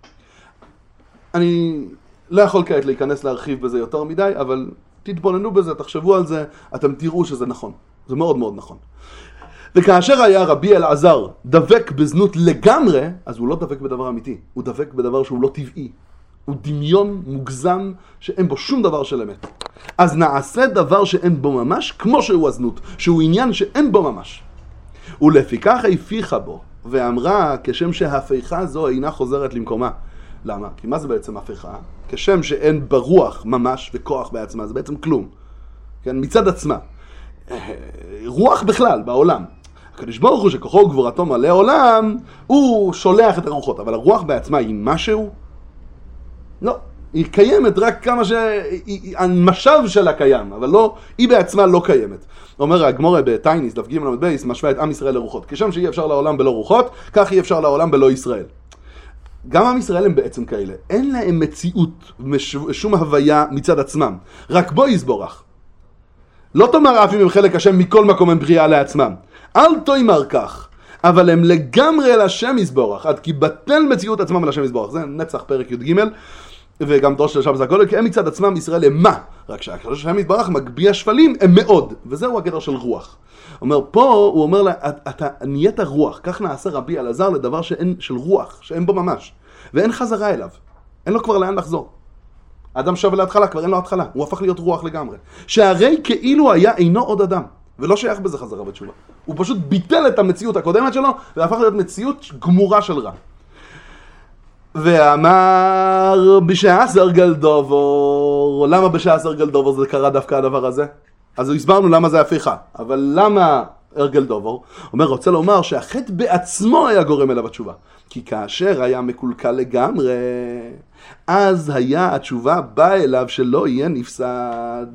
אני לא יכול כעת להיכנס להרחיב בזה יותר מדי, אבל תתבוננו בזה, תחשבו על זה, אתם תראו שזה נכון. זה מאוד מאוד נכון. וכאשר היה רבי אלעזר דבק בזנות לגמרי, אז הוא לא דבק בדבר אמיתי, הוא דבק בדבר שהוא לא טבעי. הוא דמיון מוגזם שאין בו שום דבר של אמת. אז נעשה דבר שאין בו ממש, כמו שהוא הזנות, שהוא עניין שאין בו ממש. ולפיכך הפיחה בו, ואמרה כשם שההפיכה זו אינה חוזרת למקומה. למה? כי מה זה בעצם הפיכה? כשם שאין ברוח ממש וכוח בעצמה, זה בעצם כלום. כן? מצד עצמה. רוח בכלל בעולם. הקדוש ברוך הוא שכוחו וגבורתו מלא עולם, הוא שולח את הרוחות, אבל הרוח בעצמה היא משהו? לא, היא קיימת רק כמה שהמשב שלה קיים, אבל לא, היא בעצמה לא קיימת. אומר הגמרא בטייניס, דף ג' עמוד בייס, משווה את עם ישראל לרוחות. כשם שאי אפשר לעולם בלא רוחות, כך אי אפשר לעולם בלא ישראל. גם עם ישראל הם בעצם כאלה. אין להם מציאות, שום הוויה מצד עצמם. רק בו יסבורך. לא תאמר אף אם הם חלק השם מכל מקום הם בריאה לעצמם. אל תאמר כך. אבל הם לגמרי אל השם יסבורך, עד כי בטל מציאות עצמם אל השם יסבורך. זה נצח פרק י"ג, וגם דרוש של שבת הכולל, כי הם מצד עצמם ישראל הם מה? רק שהקדוש השם יסבורך מגביה שפלים הם מאוד, וזהו הגדר של רוח. אומר פה, הוא אומר לה, אתה נהיית רוח, כך נעשה רבי אלעזר לדבר שאין, של רוח, שאין בו ממש, ואין חזרה אליו, אין לו כבר לאן לחזור. האדם שווה להתחלה, כבר אין לו התחלה, הוא הפך להיות רוח לגמרי. שהרי כאילו היה אינו עוד אדם. ולא שייך בזה חזרה בתשובה. הוא פשוט ביטל את המציאות הקודמת שלו, והפך להיות מציאות גמורה של רע. ואמר בשעה סרגל דובור, למה בשעה סרגל דובור זה קרה דווקא הדבר הזה? אז הסברנו למה זה הפיכה, אבל למה ארגל דובור? אומר, רוצה לומר שהחטא בעצמו היה גורם אליו התשובה. כי כאשר היה מקולקל לגמרי, אז היה התשובה באה אליו שלא יהיה נפסד.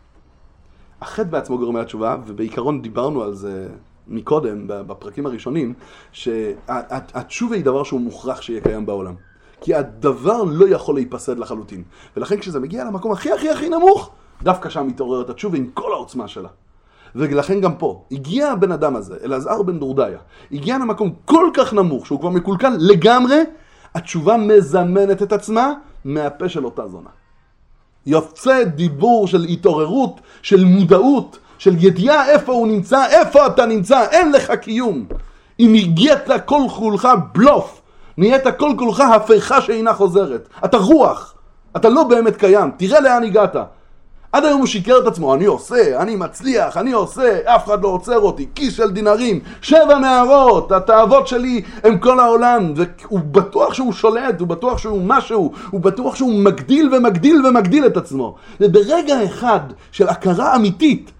החטא בעצמו גורם התשובה, ובעיקרון דיברנו על זה מקודם, בפרקים הראשונים, שהתשובה היא דבר שהוא מוכרח שיהיה קיים בעולם. כי הדבר לא יכול להיפסד לחלוטין. ולכן כשזה מגיע למקום הכי הכי הכי נמוך, דווקא שם מתעוררת התשובה עם כל העוצמה שלה. ולכן גם פה, הגיע הבן אדם הזה, אלעזר בן דורדיה, הגיע למקום כל כך נמוך, שהוא כבר מקולקל לגמרי, התשובה מזמנת את עצמה מהפה של אותה זונה. יוצא דיבור של התעוררות, של מודעות, של ידיעה איפה הוא נמצא, איפה אתה נמצא, אין לך קיום. אם הגיעת כל כולך בלוף, נהיית כל כולך הפיכה שאינה חוזרת. אתה רוח, אתה לא באמת קיים, תראה לאן הגעת. עד היום הוא שיקר את עצמו, אני עושה, אני מצליח, אני עושה, אף אחד לא עוצר אותי, כיס של דינרים, שבע נערות, התאוות שלי הם כל העולם, והוא בטוח שהוא שולט, הוא בטוח שהוא משהו, הוא בטוח שהוא מגדיל ומגדיל ומגדיל את עצמו. וברגע אחד של הכרה אמיתית,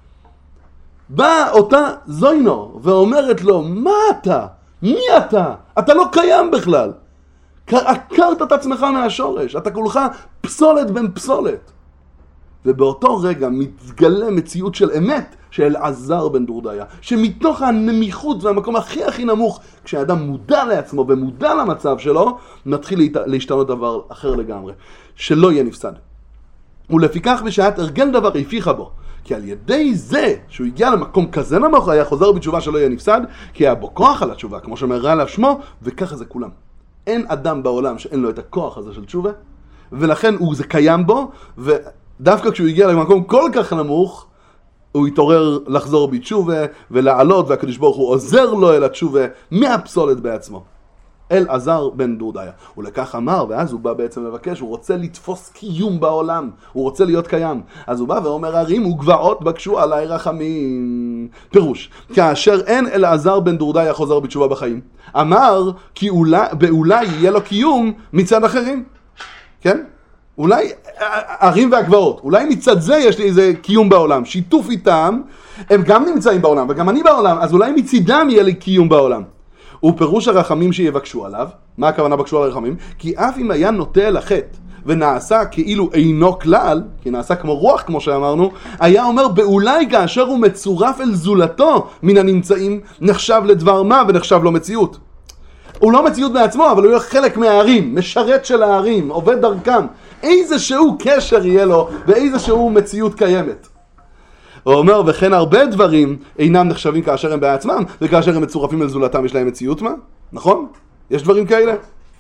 באה אותה זוינו ואומרת לו, מה אתה? מי אתה? אתה לא קיים בכלל. עקרת את עצמך מהשורש, אתה כולך פסולת בין פסולת. ובאותו רגע מתגלה מציאות של אמת של אלעזר בן דורדיה, שמתוך הנמיכות והמקום הכי הכי נמוך, כשאדם מודע לעצמו ומודע למצב שלו, מתחיל להשתנות דבר אחר לגמרי, שלא יהיה נפסד. ולפיכך בשעת ארגן דבר הפיחה בו, כי על ידי זה שהוא הגיע למקום כזה נמוך, היה חוזר בתשובה שלא יהיה נפסד, כי היה בו כוח על התשובה, כמו שמראה עליו שמו, וככה זה כולם. אין אדם בעולם שאין לו את הכוח הזה של תשובה, ולכן הוא זה קיים בו, ו... דווקא כשהוא הגיע למקום כל כך נמוך, הוא יתעורר לחזור בתשובה ולעלות, והקדוש ברוך הוא עוזר לו אל התשובה מהפסולת בעצמו. אלעזר בן דורדיה. ולכך אמר, ואז הוא בא בעצם לבקש, הוא רוצה לתפוס קיום בעולם, הוא רוצה להיות קיים. אז הוא בא ואומר, הרים וגבעות בקשו עליי רחמים. פירוש, כאשר אין אלעזר בן דורדיה חוזר בתשובה בחיים, אמר כי אולי, באולי יהיה לו קיום מצד אחרים. כן? אולי הרים והגבעות, אולי מצד זה יש לי איזה קיום בעולם, שיתוף איתם, הם גם נמצאים בעולם וגם אני בעולם, אז אולי מצידם יהיה לי קיום בעולם. ופירוש הרחמים שיבקשו עליו, מה הכוונה בקשו על הרחמים? כי אף אם היה נוטה אל החטא ונעשה כאילו אינו כלל, כי נעשה כמו רוח כמו שאמרנו, היה אומר באולי כאשר הוא מצורף אל זולתו מן הנמצאים, נחשב לדבר מה ונחשב לו מציאות. הוא לא מציאות בעצמו, אבל הוא יהיה חלק מהערים, משרת של הערים, עובד דרכם. איזשהו קשר יהיה לו ואיזשהו מציאות קיימת. הוא אומר, וכן הרבה דברים אינם נחשבים כאשר הם בעצמם, וכאשר הם מצורפים אל זולתם יש להם מציאות מה? נכון? יש דברים כאלה?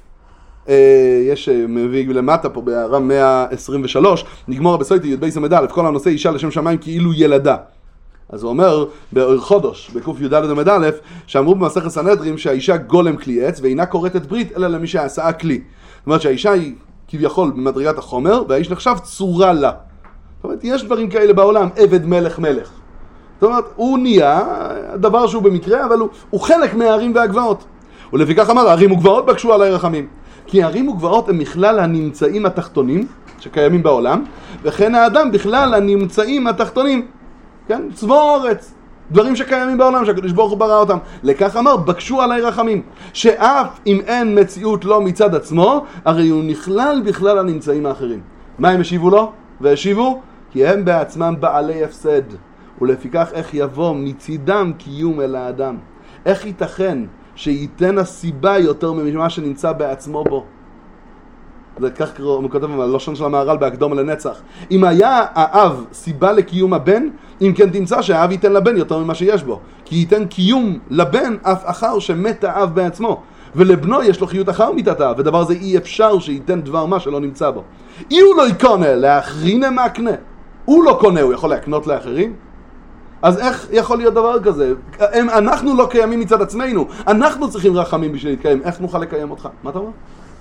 יש, מביא למטה פה בהערה מאה עשרים ושלוש, נגמור בסויטי י' בייס עמד א', כל הנושא אישה לשם שמיים כאילו ילדה. אז הוא אומר, באור חודש, בקוף י' עמד א', שאמרו במסכת סנהדרין שהאישה גולם כלי עץ, ואינה כורתת ברית אלא למי שעשה כלי. זאת אומרת שהאישה היא כביכול במדרגת החומר, והאיש נחשב צורה לה. זאת אומרת, יש דברים כאלה בעולם, עבד מלך מלך. זאת אומרת, הוא נהיה דבר שהוא במקרה, אבל הוא, הוא חלק מהערים והגבעות. ולפיכך אמר, הערים וגבעות בקשו עליי רחמים. כי הערים וגבעות הם בכלל הנמצאים התחתונים שקיימים בעולם, וכן האדם בכלל הנמצאים התחתונים, כן? צבא אורץ, דברים שקיימים בעולם, שהקדוש ברוך הוא ברא אותם. לכך אמר, בקשו עליי רחמים, שאף אם אין מציאות לו מצד עצמו, הרי הוא נכלל בכלל הנמצאים האחרים. מה הם השיבו לו? והשיבו, כי הם בעצמם בעלי הפסד, ולפיכך איך יבוא מצידם קיום אל האדם? איך ייתכן שייתן הסיבה יותר ממה שנמצא בעצמו בו? זה כך הוא כותב בלשון של המהר"ל בהקדומה לנצח. אם היה האב סיבה לקיום הבן, אם כן תמצא שהאב ייתן לבן יותר ממה שיש בו, כי ייתן קיום לבן אף אחר שמת האב בעצמו, ולבנו יש לו חיות אחר מיתת האב, ודבר זה אי אפשר שייתן דבר מה שלא נמצא בו. אי הוא לא יקונה, לאחרין הם מקנה. הוא לא קונה, הוא יכול להקנות לאחרים? אז איך יכול להיות דבר כזה? הם, אנחנו לא קיימים מצד עצמנו, אנחנו צריכים רחמים בשביל להתקיים, איך נוכל לקיים אותך? מה אתה אומר?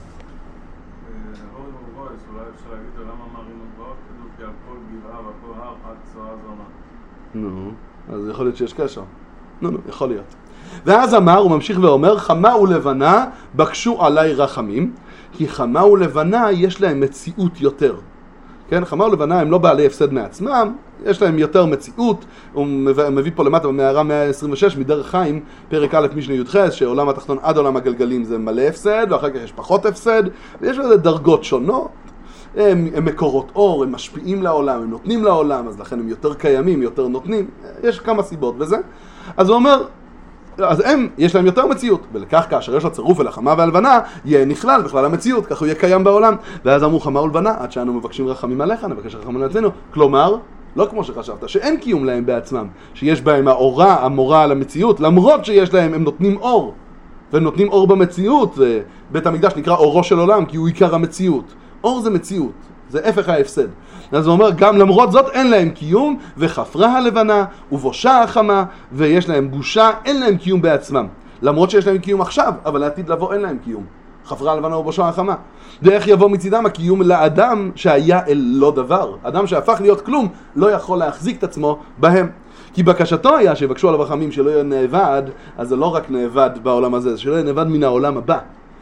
נו, אז יכול להיות שיש קשר. נו, נו, יכול להיות. ואז אמר, הוא ממשיך ואומר, חמה ולבנה בקשו עליי רחמים, כי חמה ולבנה יש להם מציאות יותר. כן, חמה ולבנה הם לא בעלי הפסד מעצמם, יש להם יותר מציאות. הוא מביא פה למטה במערה מאה עשרים ושש מדרך חיים, פרק א' משנה י"ח, שעולם התחתון עד עולם הגלגלים זה מלא הפסד, ואחר כך יש פחות הפסד, ויש לזה דרגות שונות. הם, הם מקורות אור, הם משפיעים לעולם, הם נותנים לעולם, אז לכן הם יותר קיימים, יותר נותנים, יש כמה סיבות בזה. אז הוא אומר, אז הם, יש להם יותר מציאות, ולכך כאשר יש לו צירוף אל החמה והלבנה, יהיה נכלל בכלל המציאות, כך הוא יהיה קיים בעולם. ואז אמרו חמה ולבנה, עד שאנו מבקשים רחמים עליך, נבקש רחמים לעצמנו. כלומר, לא כמו שחשבת, שאין קיום להם בעצמם, שיש בהם האורה, המורה על המציאות, למרות שיש להם, הם נותנים אור, ונותנים אור במציאות. בית המקדש נקרא אורו של עולם, כי הוא עיקר המציאות. אור זה מציאות, זה הפך ההפסד. אז הוא אומר, גם למרות זאת אין להם קיום, וחפרה הלבנה, ובושה החמה, ויש להם בושה, אין להם קיום בעצמם. למרות שיש להם קיום עכשיו, אבל לעתיד לבוא אין להם קיום. חפרה הלבנה ובושה החמה. ואיך יבוא מצידם הקיום לאדם שהיה אל לא דבר. אדם שהפך להיות כלום, לא יכול להחזיק את עצמו בהם. כי בקשתו היה שיבקשו עליו רחמים שלא יהיה נאבד, אז זה לא רק נאבד בעולם הזה, זה שלא יהיה נאבד מן העולם הבא.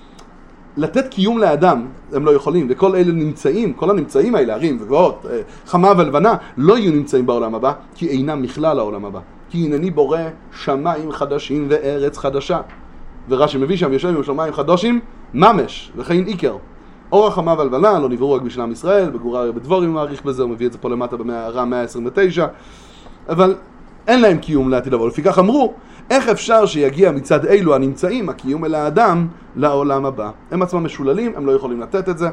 לתת קיום לאדם, הם לא יכולים, וכל אלה נמצאים, כל הנמצאים האלה, הרים וגבעות, חמה ולבנה, לא יהיו נמצאים בעולם הבא, כי אינם מכלל העולם הבא. כי הנני בורא שמיים חדשים וארץ חדשה. ורש"י מביא שם, יושב עם שמיים חדשים, ממש, וכן עיקר. אור החמה והלבנה לא נבראו רק בשביל עם ישראל, בגמרא בדבורים מעריך בזה, הוא מביא את זה פה למטה במערה מאה עשרים ותשע, אבל אין להם קיום לעתיד לבוא. לפיכך אמרו, איך אפשר שיגיע מצד אלו הנמצאים הקיום אל האדם לעולם הבא? הם עצמם משוללים, הם לא יכולים לתת את זה.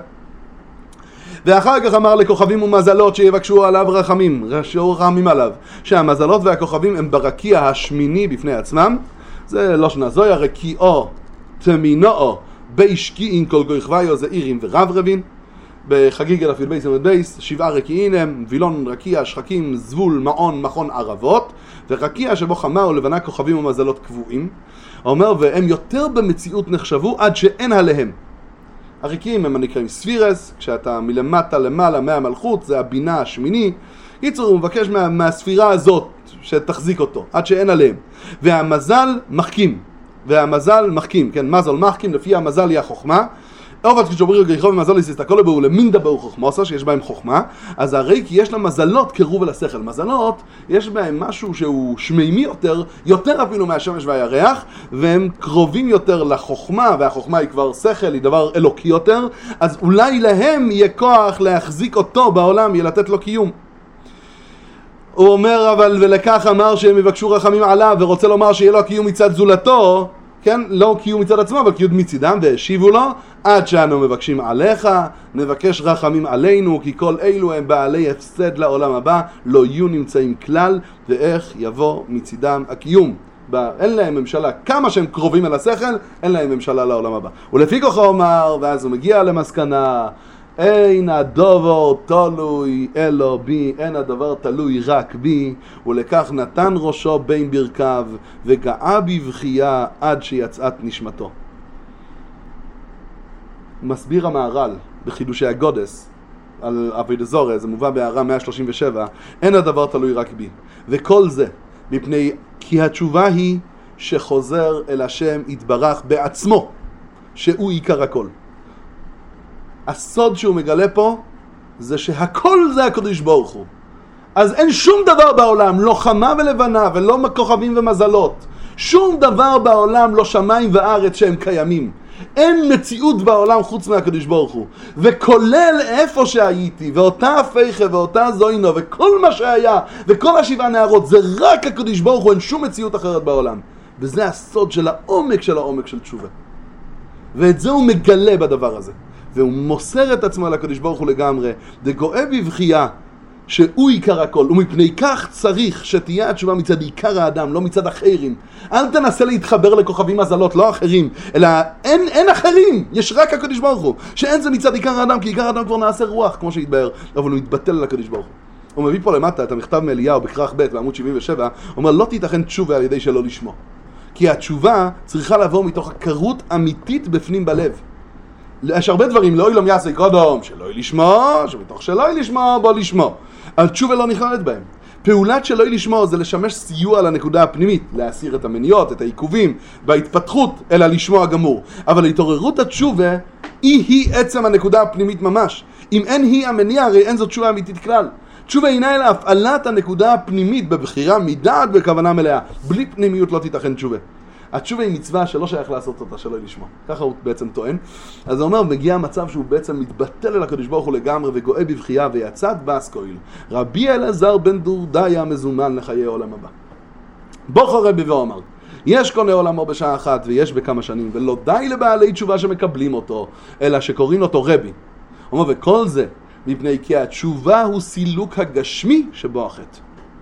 ואחר כך אמר לכוכבים ומזלות שיבקשו עליו רחמים, רשו רחמים עליו, שהמזלות והכוכבים הם ברקיע השמיני בפני עצמם. זה לא שנזוי, הרקיעו תמינאו בישקיעין כל גויכוויו זעירים ורב רבין. בחגיג אלף י' בייס בייס, שבעה רקיעין הם, וילון, רקיע, שחקים, זבול, מעון, מכון, ערבות, ורקיע שבו חמה ולבנה כוכבים ומזלות קבועים. אומר, והם יותר במציאות נחשבו עד שאין עליהם. הרקיעים הם הנקראים ספירס, כשאתה מלמטה למעלה מהמלכות, זה הבינה השמיני. קיצור, הוא מבקש מה, מהספירה הזאת שתחזיק אותו, עד שאין עליהם. והמזל מחכים, והמזל מחכים, כן, מזל מחכים, לפי המזל היא החוכמה. עובד כשאומרים רגריכו ומזל יסתכל בו למינדה בו חוכמוסה, שיש בהם חוכמה, אז הרי כי יש לה מזלות קירוב אל השכל. מזלות, יש בהם משהו שהוא שמימי יותר, יותר אפילו מהשמש והירח, והם קרובים יותר לחוכמה, והחוכמה היא כבר שכל, היא דבר אלוקי יותר, אז אולי להם יהיה כוח להחזיק אותו בעולם, יהיה לתת לו קיום. הוא אומר, אבל ולכך אמר שהם יבקשו רחמים עליו, ורוצה לומר שיהיה לו קיום מצד זולתו, כן, לא קיום מצד עצמו, אבל קיום מצידם, והשיבו לו, עד שאנו מבקשים עליך, נבקש רחמים עלינו, כי כל אלו הם בעלי הפסד לעולם הבא, לא יהיו נמצאים כלל, ואיך יבוא מצידם הקיום. אין להם ממשלה, כמה שהם קרובים אל השכל, אין להם ממשלה לעולם הבא. ולפי כוחו אומר, ואז הוא מגיע למסקנה, אין הדבר תלוי אלו בי, אין הדבר תלוי רק בי, ולכך נתן ראשו בין ברכיו, וגאה בבכייה עד שיצאת נשמתו. מסביר המהר"ל בחידושי הגודס על עבודת זרה, זה מובא בהערה מאה שלושים ושבע, אין הדבר תלוי רק בי. וכל זה מפני כי התשובה היא שחוזר אל השם יתברך בעצמו, שהוא עיקר הכל. הסוד שהוא מגלה פה זה שהכל זה הקדוש ברוך הוא. אז אין שום דבר בעולם, לא חמה ולבנה ולא כוכבים ומזלות, שום דבר בעולם, לא שמיים וארץ שהם קיימים. אין מציאות בעולם חוץ מהקדוש ברוך הוא. וכולל איפה שהייתי, ואותה הפייכה ואותה זוינו וכל מה שהיה וכל השבעה נערות, זה רק הקדוש ברוך הוא, אין שום מציאות אחרת בעולם. וזה הסוד של העומק של העומק של תשובה. ואת זה הוא מגלה בדבר הזה. והוא מוסר את עצמו לקדוש ברוך הוא לגמרי, וגואה בבכייה שהוא עיקר הכל, ומפני כך צריך שתהיה התשובה מצד עיקר האדם, לא מצד אחרים. אל תנסה להתחבר לכוכבים מזלות, לא אחרים, אלא אין, אין אחרים, יש רק הקדוש ברוך הוא, שאין זה מצד עיקר האדם, כי עיקר האדם כבר נעשה רוח, כמו שהתבהר, אבל הוא התבטל לקדוש ברוך הוא. הוא מביא פה למטה את המכתב מאליהו בכרך ב' בעמוד שבעים ושבע, הוא אומר, לא תיתכן תשובה על ידי שלא לשמו. כי התשובה צריכה לבוא מתוך הכרות אמיתית בפנים בלב. יש הרבה דברים, לא ילום יעשה קודם, שלא ילשמו, שבתוך שלא ילשמו, בוא לשמו. אבל תשובה לא נכללת בהם. פעולת שלא ילשמו זה לשמש סיוע לנקודה הפנימית, להסיר את המניות, את העיכובים, בהתפתחות אלא לשמו הגמור. אבל התעוררות התשובה היא-היא עצם הנקודה הפנימית ממש. אם אין היא המניע, הרי אין זאת תשובה אמיתית כלל. תשובה אינה אלא הפעלת הנקודה הפנימית בבחירה מדעת בכוונה מלאה. בלי פנימיות לא תיתכן תשובה. התשובה היא מצווה שלא שייך לעשות אותה, שלא לשמוע. ככה הוא בעצם טוען. אז הוא אומר, מגיע המצב שהוא בעצם מתבטל אל הקדוש ברוך הוא לגמרי וגואה בבכייה ויצאת באסקויל. רבי אלעזר בן דורדיה מזומן לחיי עולם הבא. בוכר רבי ואומר, יש קונה עולמו בשעה אחת ויש בכמה שנים, ולא די לבעלי תשובה שמקבלים אותו, אלא שקוראים אותו רבי. הוא אומר, וכל זה מפני כי התשובה הוא סילוק הגשמי שבו החטא.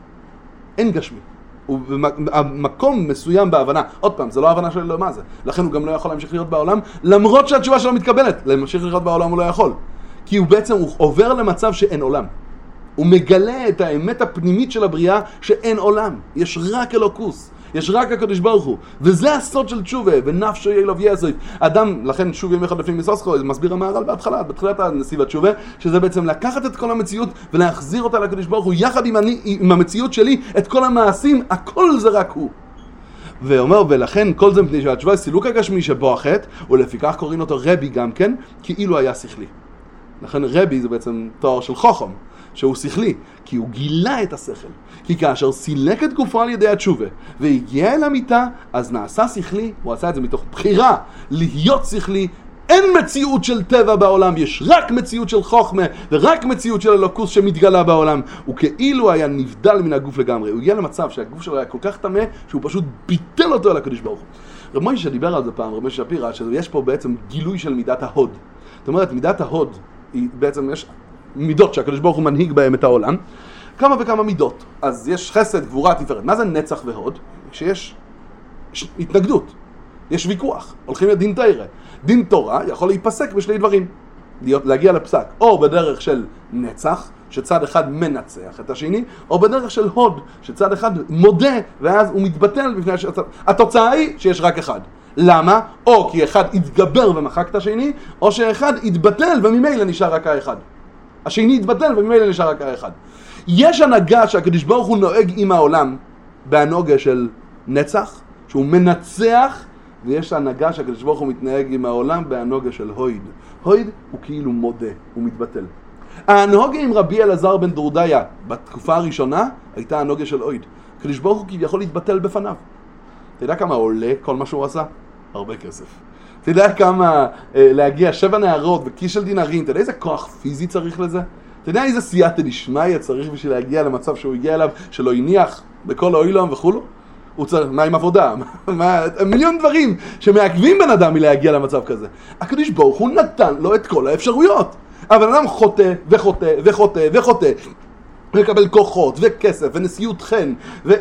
אין גשמי. הוא במקום מסוים בהבנה. עוד פעם, זה לא ההבנה שלו מה זה. לכן הוא גם לא יכול להמשיך להיות בעולם, למרות שהתשובה שלו מתקבלת. להמשיך להיות בעולם הוא לא יכול. כי הוא בעצם הוא עובר למצב שאין עולם. הוא מגלה את האמת הפנימית של הבריאה שאין עולם. יש רק אלוקוס. יש רק הקדוש ברוך הוא. וזה הסוד של תשובה. ונפשו ילוב יעזוי. אדם, לכן שוב יום אחד לפני מסוסכו, מסביר המהר"ל בהתחלה, בתחילת הנסיב התשובה, שזה בעצם לקחת את כל המציאות ולהחזיר אותה לקדוש ברוך הוא, יחד עם, אני, עם המציאות שלי, את כל המעשים, הכל זה רק הוא. ואומר, ולכן כל זה מפני שהתשובה סילוק הגשמי שבו החטא, ולפיכך קוראים אותו רבי גם כן, כאילו היה שכלי. לכן רבי זה בעצם תואר של חוכם, שהוא שכלי, כי הוא גילה את השכל. כי כאשר סילק את גופו על ידי התשובה, והגיע אל המיטה, אז נעשה שכלי, הוא עשה את זה מתוך בחירה, להיות שכלי. אין מציאות של טבע בעולם, יש רק מציאות של חוכמה, ורק מציאות של אלוקוס שמתגלה בעולם. הוא כאילו היה נבדל מן הגוף לגמרי. הוא הגיע למצב שהגוף שלו היה כל כך טמא, שהוא פשוט ביטל אותו על הקדוש ברוך הוא. רב מוישה דיבר על זה פעם, רב מוישה שפירא, שיש פה בעצם גילוי של מידת ההוד. זאת אומרת, מידת ההוד, היא בעצם יש מידות שהקדוש ברוך הוא מנהיג בהם את העולם. כמה וכמה מידות. אז יש חסד, גבורה, תפארת. מה זה נצח והוד? כשיש התנגדות. יש ויכוח. הולכים לדין תורה. דין תורה יכול להיפסק בשני דברים. להיות, להגיע לפסק, או בדרך של נצח, שצד אחד מנצח את השני, או בדרך של הוד, שצד אחד מודה, ואז הוא מתבטל בפני השני. התוצאה היא שיש רק אחד. למה? או כי אחד יתגבר ומחק את השני, או שאחד יתבטל וממילא נשאר רק האחד. השני יתבטל וממילא נשאר רק האחד. יש הנהגה שהקדוש ברוך הוא נוהג עם העולם בהנהגה של נצח, שהוא מנצח, ויש הנהגה שהקדוש ברוך הוא מתנהג עם העולם בהנהגה של הויד. הויד הוא כאילו מודה, הוא מתבטל. ההנהגה עם רבי אלעזר בן דורדיה בתקופה הראשונה הייתה ההנהגה של הויד. הקדוש ברוך הוא כביכול להתבטל בפניו. אתה יודע כמה עולה כל מה שהוא עשה? הרבה כסף. אתה יודע כמה אה, להגיע שבע נערות וכיס של דינרים, אתה יודע איזה כוח פיזי צריך לזה? אתה יודע איזה סייעתא דשמיא צריך בשביל להגיע למצב שהוא הגיע אליו, שלא הניח בכל העולם וכולו? הוא צריך, מה עם עבודה? מה, מיליון דברים שמעכבים בן אדם מלהגיע למצב כזה. הקדוש ברוך הוא נתן לו את כל האפשרויות. אבל אדם חוטא וחוטא וחוטא וחוטא. לקבל כוחות וכסף ונשיאות חן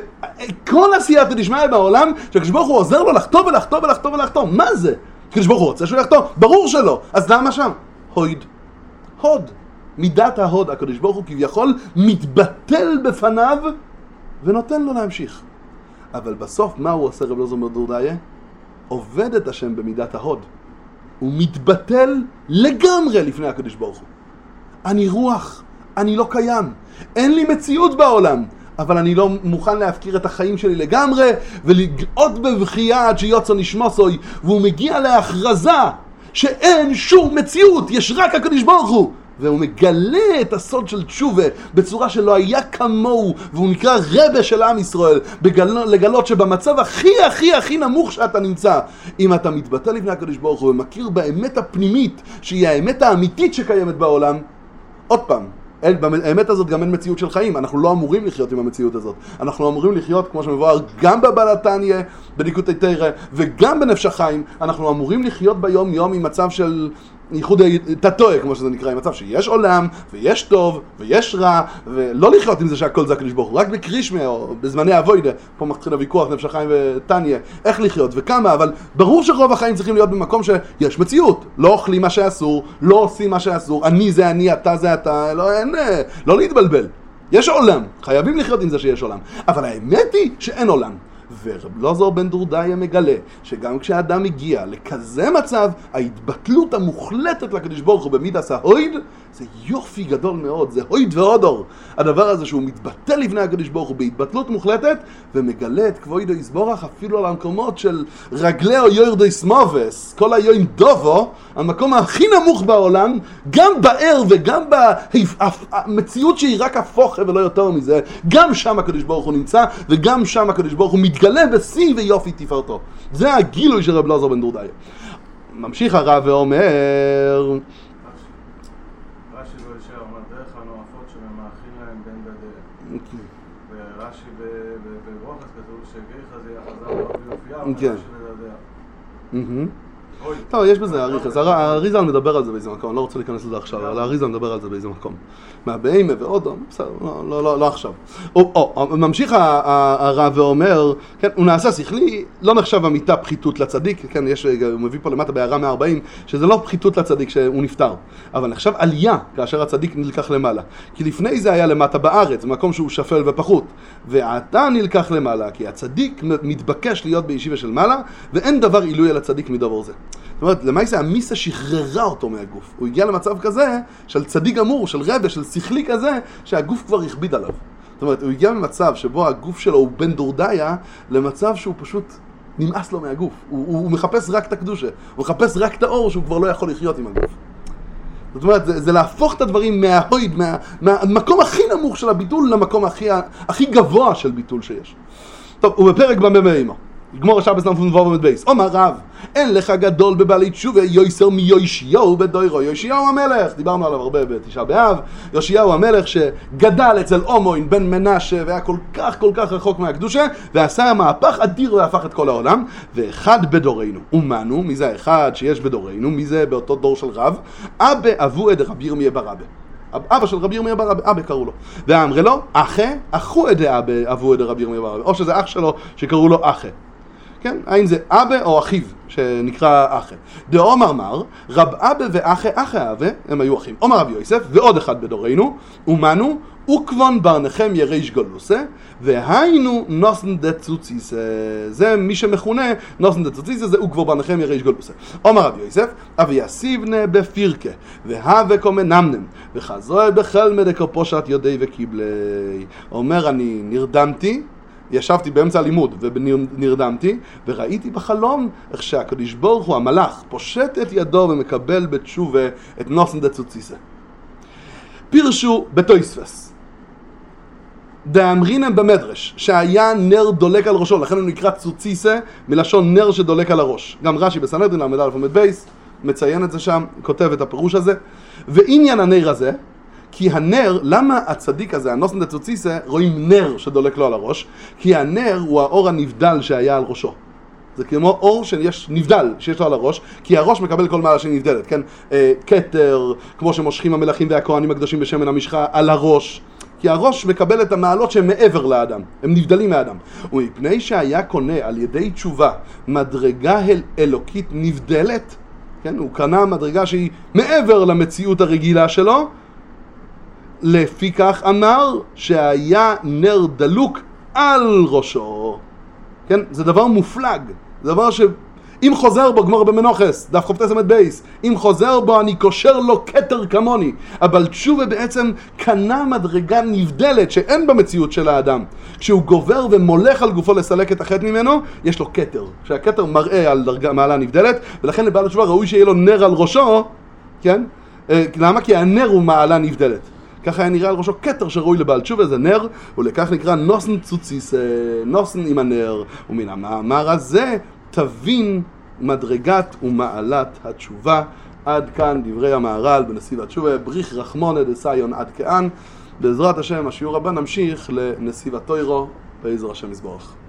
וכל הסייעתא דשמיא בעולם שהקדוש ברוך הוא עוזר לו לחטוא ולחטוא ולחטוא ולחטוא. מה זה? הקדוש ברוך הוא רוצה שהוא יחטוא? ברור שלא. אז למה שם? הויד. הוד. מידת ההוד. הקדוש ברוך הוא כביכול מתבטל בפניו ונותן לו להמשיך. אבל בסוף מה הוא עושה רב אלעזר בן דורדיה? עובד את השם במידת ההוד. הוא מתבטל לגמרי לפני הקדוש ברוך הוא. אני רוח. אני לא קיים, אין לי מציאות בעולם, אבל אני לא מוכן להפקיר את החיים שלי לגמרי ולגאות בבכייה עד שיוצא נשמוסוי, והוא מגיע להכרזה שאין שום מציאות, יש רק הקדוש ברוך הוא, והוא מגלה את הסוד של תשובה בצורה שלא היה כמוהו, והוא נקרא רבה של עם ישראל, בגל... לגלות שבמצב הכי הכי הכי נמוך שאתה נמצא, אם אתה מתבטל לפני הקדוש ברוך הוא ומכיר באמת הפנימית שהיא האמת האמיתית שקיימת בעולם, עוד פעם, באמת הזאת גם אין מציאות של חיים, אנחנו לא אמורים לחיות עם המציאות הזאת, אנחנו אמורים לחיות כמו שמבואר גם בבעל התניא, בליקוטי תורה, וגם בנפש החיים, אנחנו אמורים לחיות ביום יום עם מצב של ייחוד תתוה, כמו שזה נקרא, עם מצב שיש עולם, ויש טוב, ויש רע, ולא לחיות עם זה שהכל זה הקדוש ברוך הוא, רק בקרישמה או בזמני אבוידה, פה מתחיל הוויכוח, נפש החיים ותניא, איך לחיות וכמה, אבל ברור שרוב החיים צריכים להיות במקום שיש מציאות, לא אוכלים מה שאסור, לא עושים מה שאסור, אני זה אני, אתה זה אתה, לא, אין, לא להתבלבל. יש עולם, חייבים לחיות עם זה שיש עולם, אבל האמת היא שאין עולם. ורב אלעזר בן דורדיה מגלה שגם כשאדם הגיע לכזה מצב, ההתבטלות המוחלטת לקדוש ברוך הוא במידת ההויד, זה יופי גדול מאוד, זה הויד והודור. הדבר הזה שהוא מתבטל לפני הקדוש ברוך הוא בהתבטלות מוחלטת, ומגלה את כבודו יסבורך אפילו על המקומות של רגלי או יורדו סמובס, כל היום דובו, המקום הכי נמוך בעולם, גם בער וגם במציאות שהיא רק הפוכה ולא יותר מזה, גם שם הקדוש ברוך הוא נמצא, וגם שם הקדוש ברוך הוא מתגלה בשיא ויופי תפארתו. זה הגילוי של רב אלעזר בן דורדיה. ממשיך הרב ואומר, רש"י בישעיה אומר, דרך הנואפות שממאכין להם בין גדר. ורש"י בברוכס כתוב שגריך זה יחזר רבי יופייה, ורש"י לדדיה. טוב, יש בזה אריכוס. האריז"ל מדבר על זה באיזה מקום, אני לא רוצה להיכנס לזה עכשיו, אבל האריז"ל מדבר על זה באיזה מקום. מהבהמה ועוד, בסדר, לא עכשיו. ממשיך הרב ואומר, הוא נעשה שכלי, לא נחשב המיטה פחיתות לצדיק, כן, הוא מביא פה למטה בהערה מאה וארבעים, שזה לא פחיתות לצדיק שהוא נפטר, אבל נחשב עלייה כאשר הצדיק נלקח למעלה. כי לפני זה היה למטה בארץ, במקום שהוא שפל ופחות, ועתה נלקח למעלה, כי הצדיק מתבקש להיות בישיבה של מעלה, ואין דבר עילוי על הצדיק מדבר זה. זאת אומרת, למעשה המיסה שחררה אותו מהגוף. הוא הגיע למצב כזה של צדיק גמור, של רבה, של שכלי כזה, שהגוף כבר הכביד עליו. זאת אומרת, הוא הגיע למצב שבו הגוף שלו הוא בן דורדיה, למצב שהוא פשוט נמאס לו מהגוף. הוא, הוא, הוא מחפש רק את הקדושה, הוא מחפש רק את האור שהוא כבר לא יכול לחיות עם הגוף. זאת אומרת, זה, זה להפוך את הדברים מההויד, מה, מהמקום הכי נמוך של הביטול למקום הכי, הכי גבוה של ביטול שיש. טוב, הוא בפרק במ"א עמו. גמור השבס נ"ו עמוד בייס. אומר רב, אין לך גדול בבעלי תשובה יויסר מיושיהו בדוירו. יושיהו המלך, דיברנו עליו הרבה בתשעה באב. יושיהו המלך שגדל אצל אומוין בן מנשה והיה כל כך כל כך רחוק מהקדושה, ועשה מהפך אדיר והפך את כל העולם. ואחד בדורנו, ומנו, מי זה האחד שיש בדורנו, מי זה באותו דור של רב? אבא אבו עד רבי ירמיה בר אבא. אבא של רבי ירמיה בר אבא, אבא קראו לו. ואמרה לו, אחי, אחו עד אבא אבו עד רבי ירמיה בר אבא. או שזה אח שלו שקראו לו אחי. כן? האם זה אבא או אחיו, שנקרא אחי. דאמר מר, רב אבא ואחי אחי אבא, הם היו אחים. אומר רב יוסף, ועוד אחד בדורנו, ומנו, וכבון ברנחם יריש גלוסה, והיינו נוסן דה צוציסה. זה מי שמכונה נוסן דה צוציסה, זה וכבון ברנחם יריש גלוסה. אומר רב יוסף, אבי יסיבנה בפירקה, והווה קומנמנם, וחזוי בחלמה דקרפושת יודעי וקיבלי. אומר, אני נרדמתי, ישבתי באמצע הלימוד ונרדמתי, וראיתי בחלום איך שהקדוש ברוך הוא, המלאך, פושט את ידו ומקבל בתשובה את נוסן דה צוציסה. פירשו בתויספס. דאמרינם במדרש, שהיה נר דולק על ראשו, לכן הוא נקרא צוציסה, מלשון נר שדולק על הראש. גם רש"י בסנהדרין, למד א' עמוד בייס, מציין את זה שם, כותב את הפירוש הזה. ועניין הנר הזה, כי הנר, למה הצדיק הזה, הנוסן דה צוציסה, רואים נר שדולק לו על הראש? כי הנר הוא האור הנבדל שהיה על ראשו. זה כמו אור שיש נבדל שיש לו על הראש, כי הראש מקבל כל מעלה שנבדלת, כן? אה, כתר, כמו שמושכים המלכים והכהנים הקדושים בשמן המשחה על הראש. כי הראש מקבל את המעלות שהן מעבר לאדם, הם נבדלים מהאדם. ומפני שהיה קונה על ידי תשובה מדרגה אל אלוקית נבדלת, כן? הוא קנה מדרגה שהיא מעבר למציאות הרגילה שלו, לפי כך אמר שהיה נר דלוק על ראשו. כן? זה דבר מופלג, זה דבר שאם חוזר בו, גמור במנוחס, דף חופטס עמד בייס, אם חוזר בו אני קושר לו כתר כמוני, אבל תשובה בעצם קנה מדרגה נבדלת שאין במציאות של האדם. כשהוא גובר ומולך על גופו לסלק את החטא ממנו, יש לו כתר, שהכתר מראה על דרגה, מעלה נבדלת, ולכן לבעל התשובה ראוי שיהיה לו נר על ראשו, כן? למה? כי הנר הוא מעלה נבדלת. ככה היה נראה על ראשו כתר שראוי לבעל תשובה, זה נר, ולכך נקרא נוסן צוציס, נוסן עם הנר. ומן המאמר הזה תבין מדרגת ומעלת התשובה. עד כאן דברי המהר"ל בנסיב התשובה, בריך רחמונא דסיון עד כאן. בעזרת השם השיעור הבא נמשיך לנסיב התוירו בעזר השם יזברך.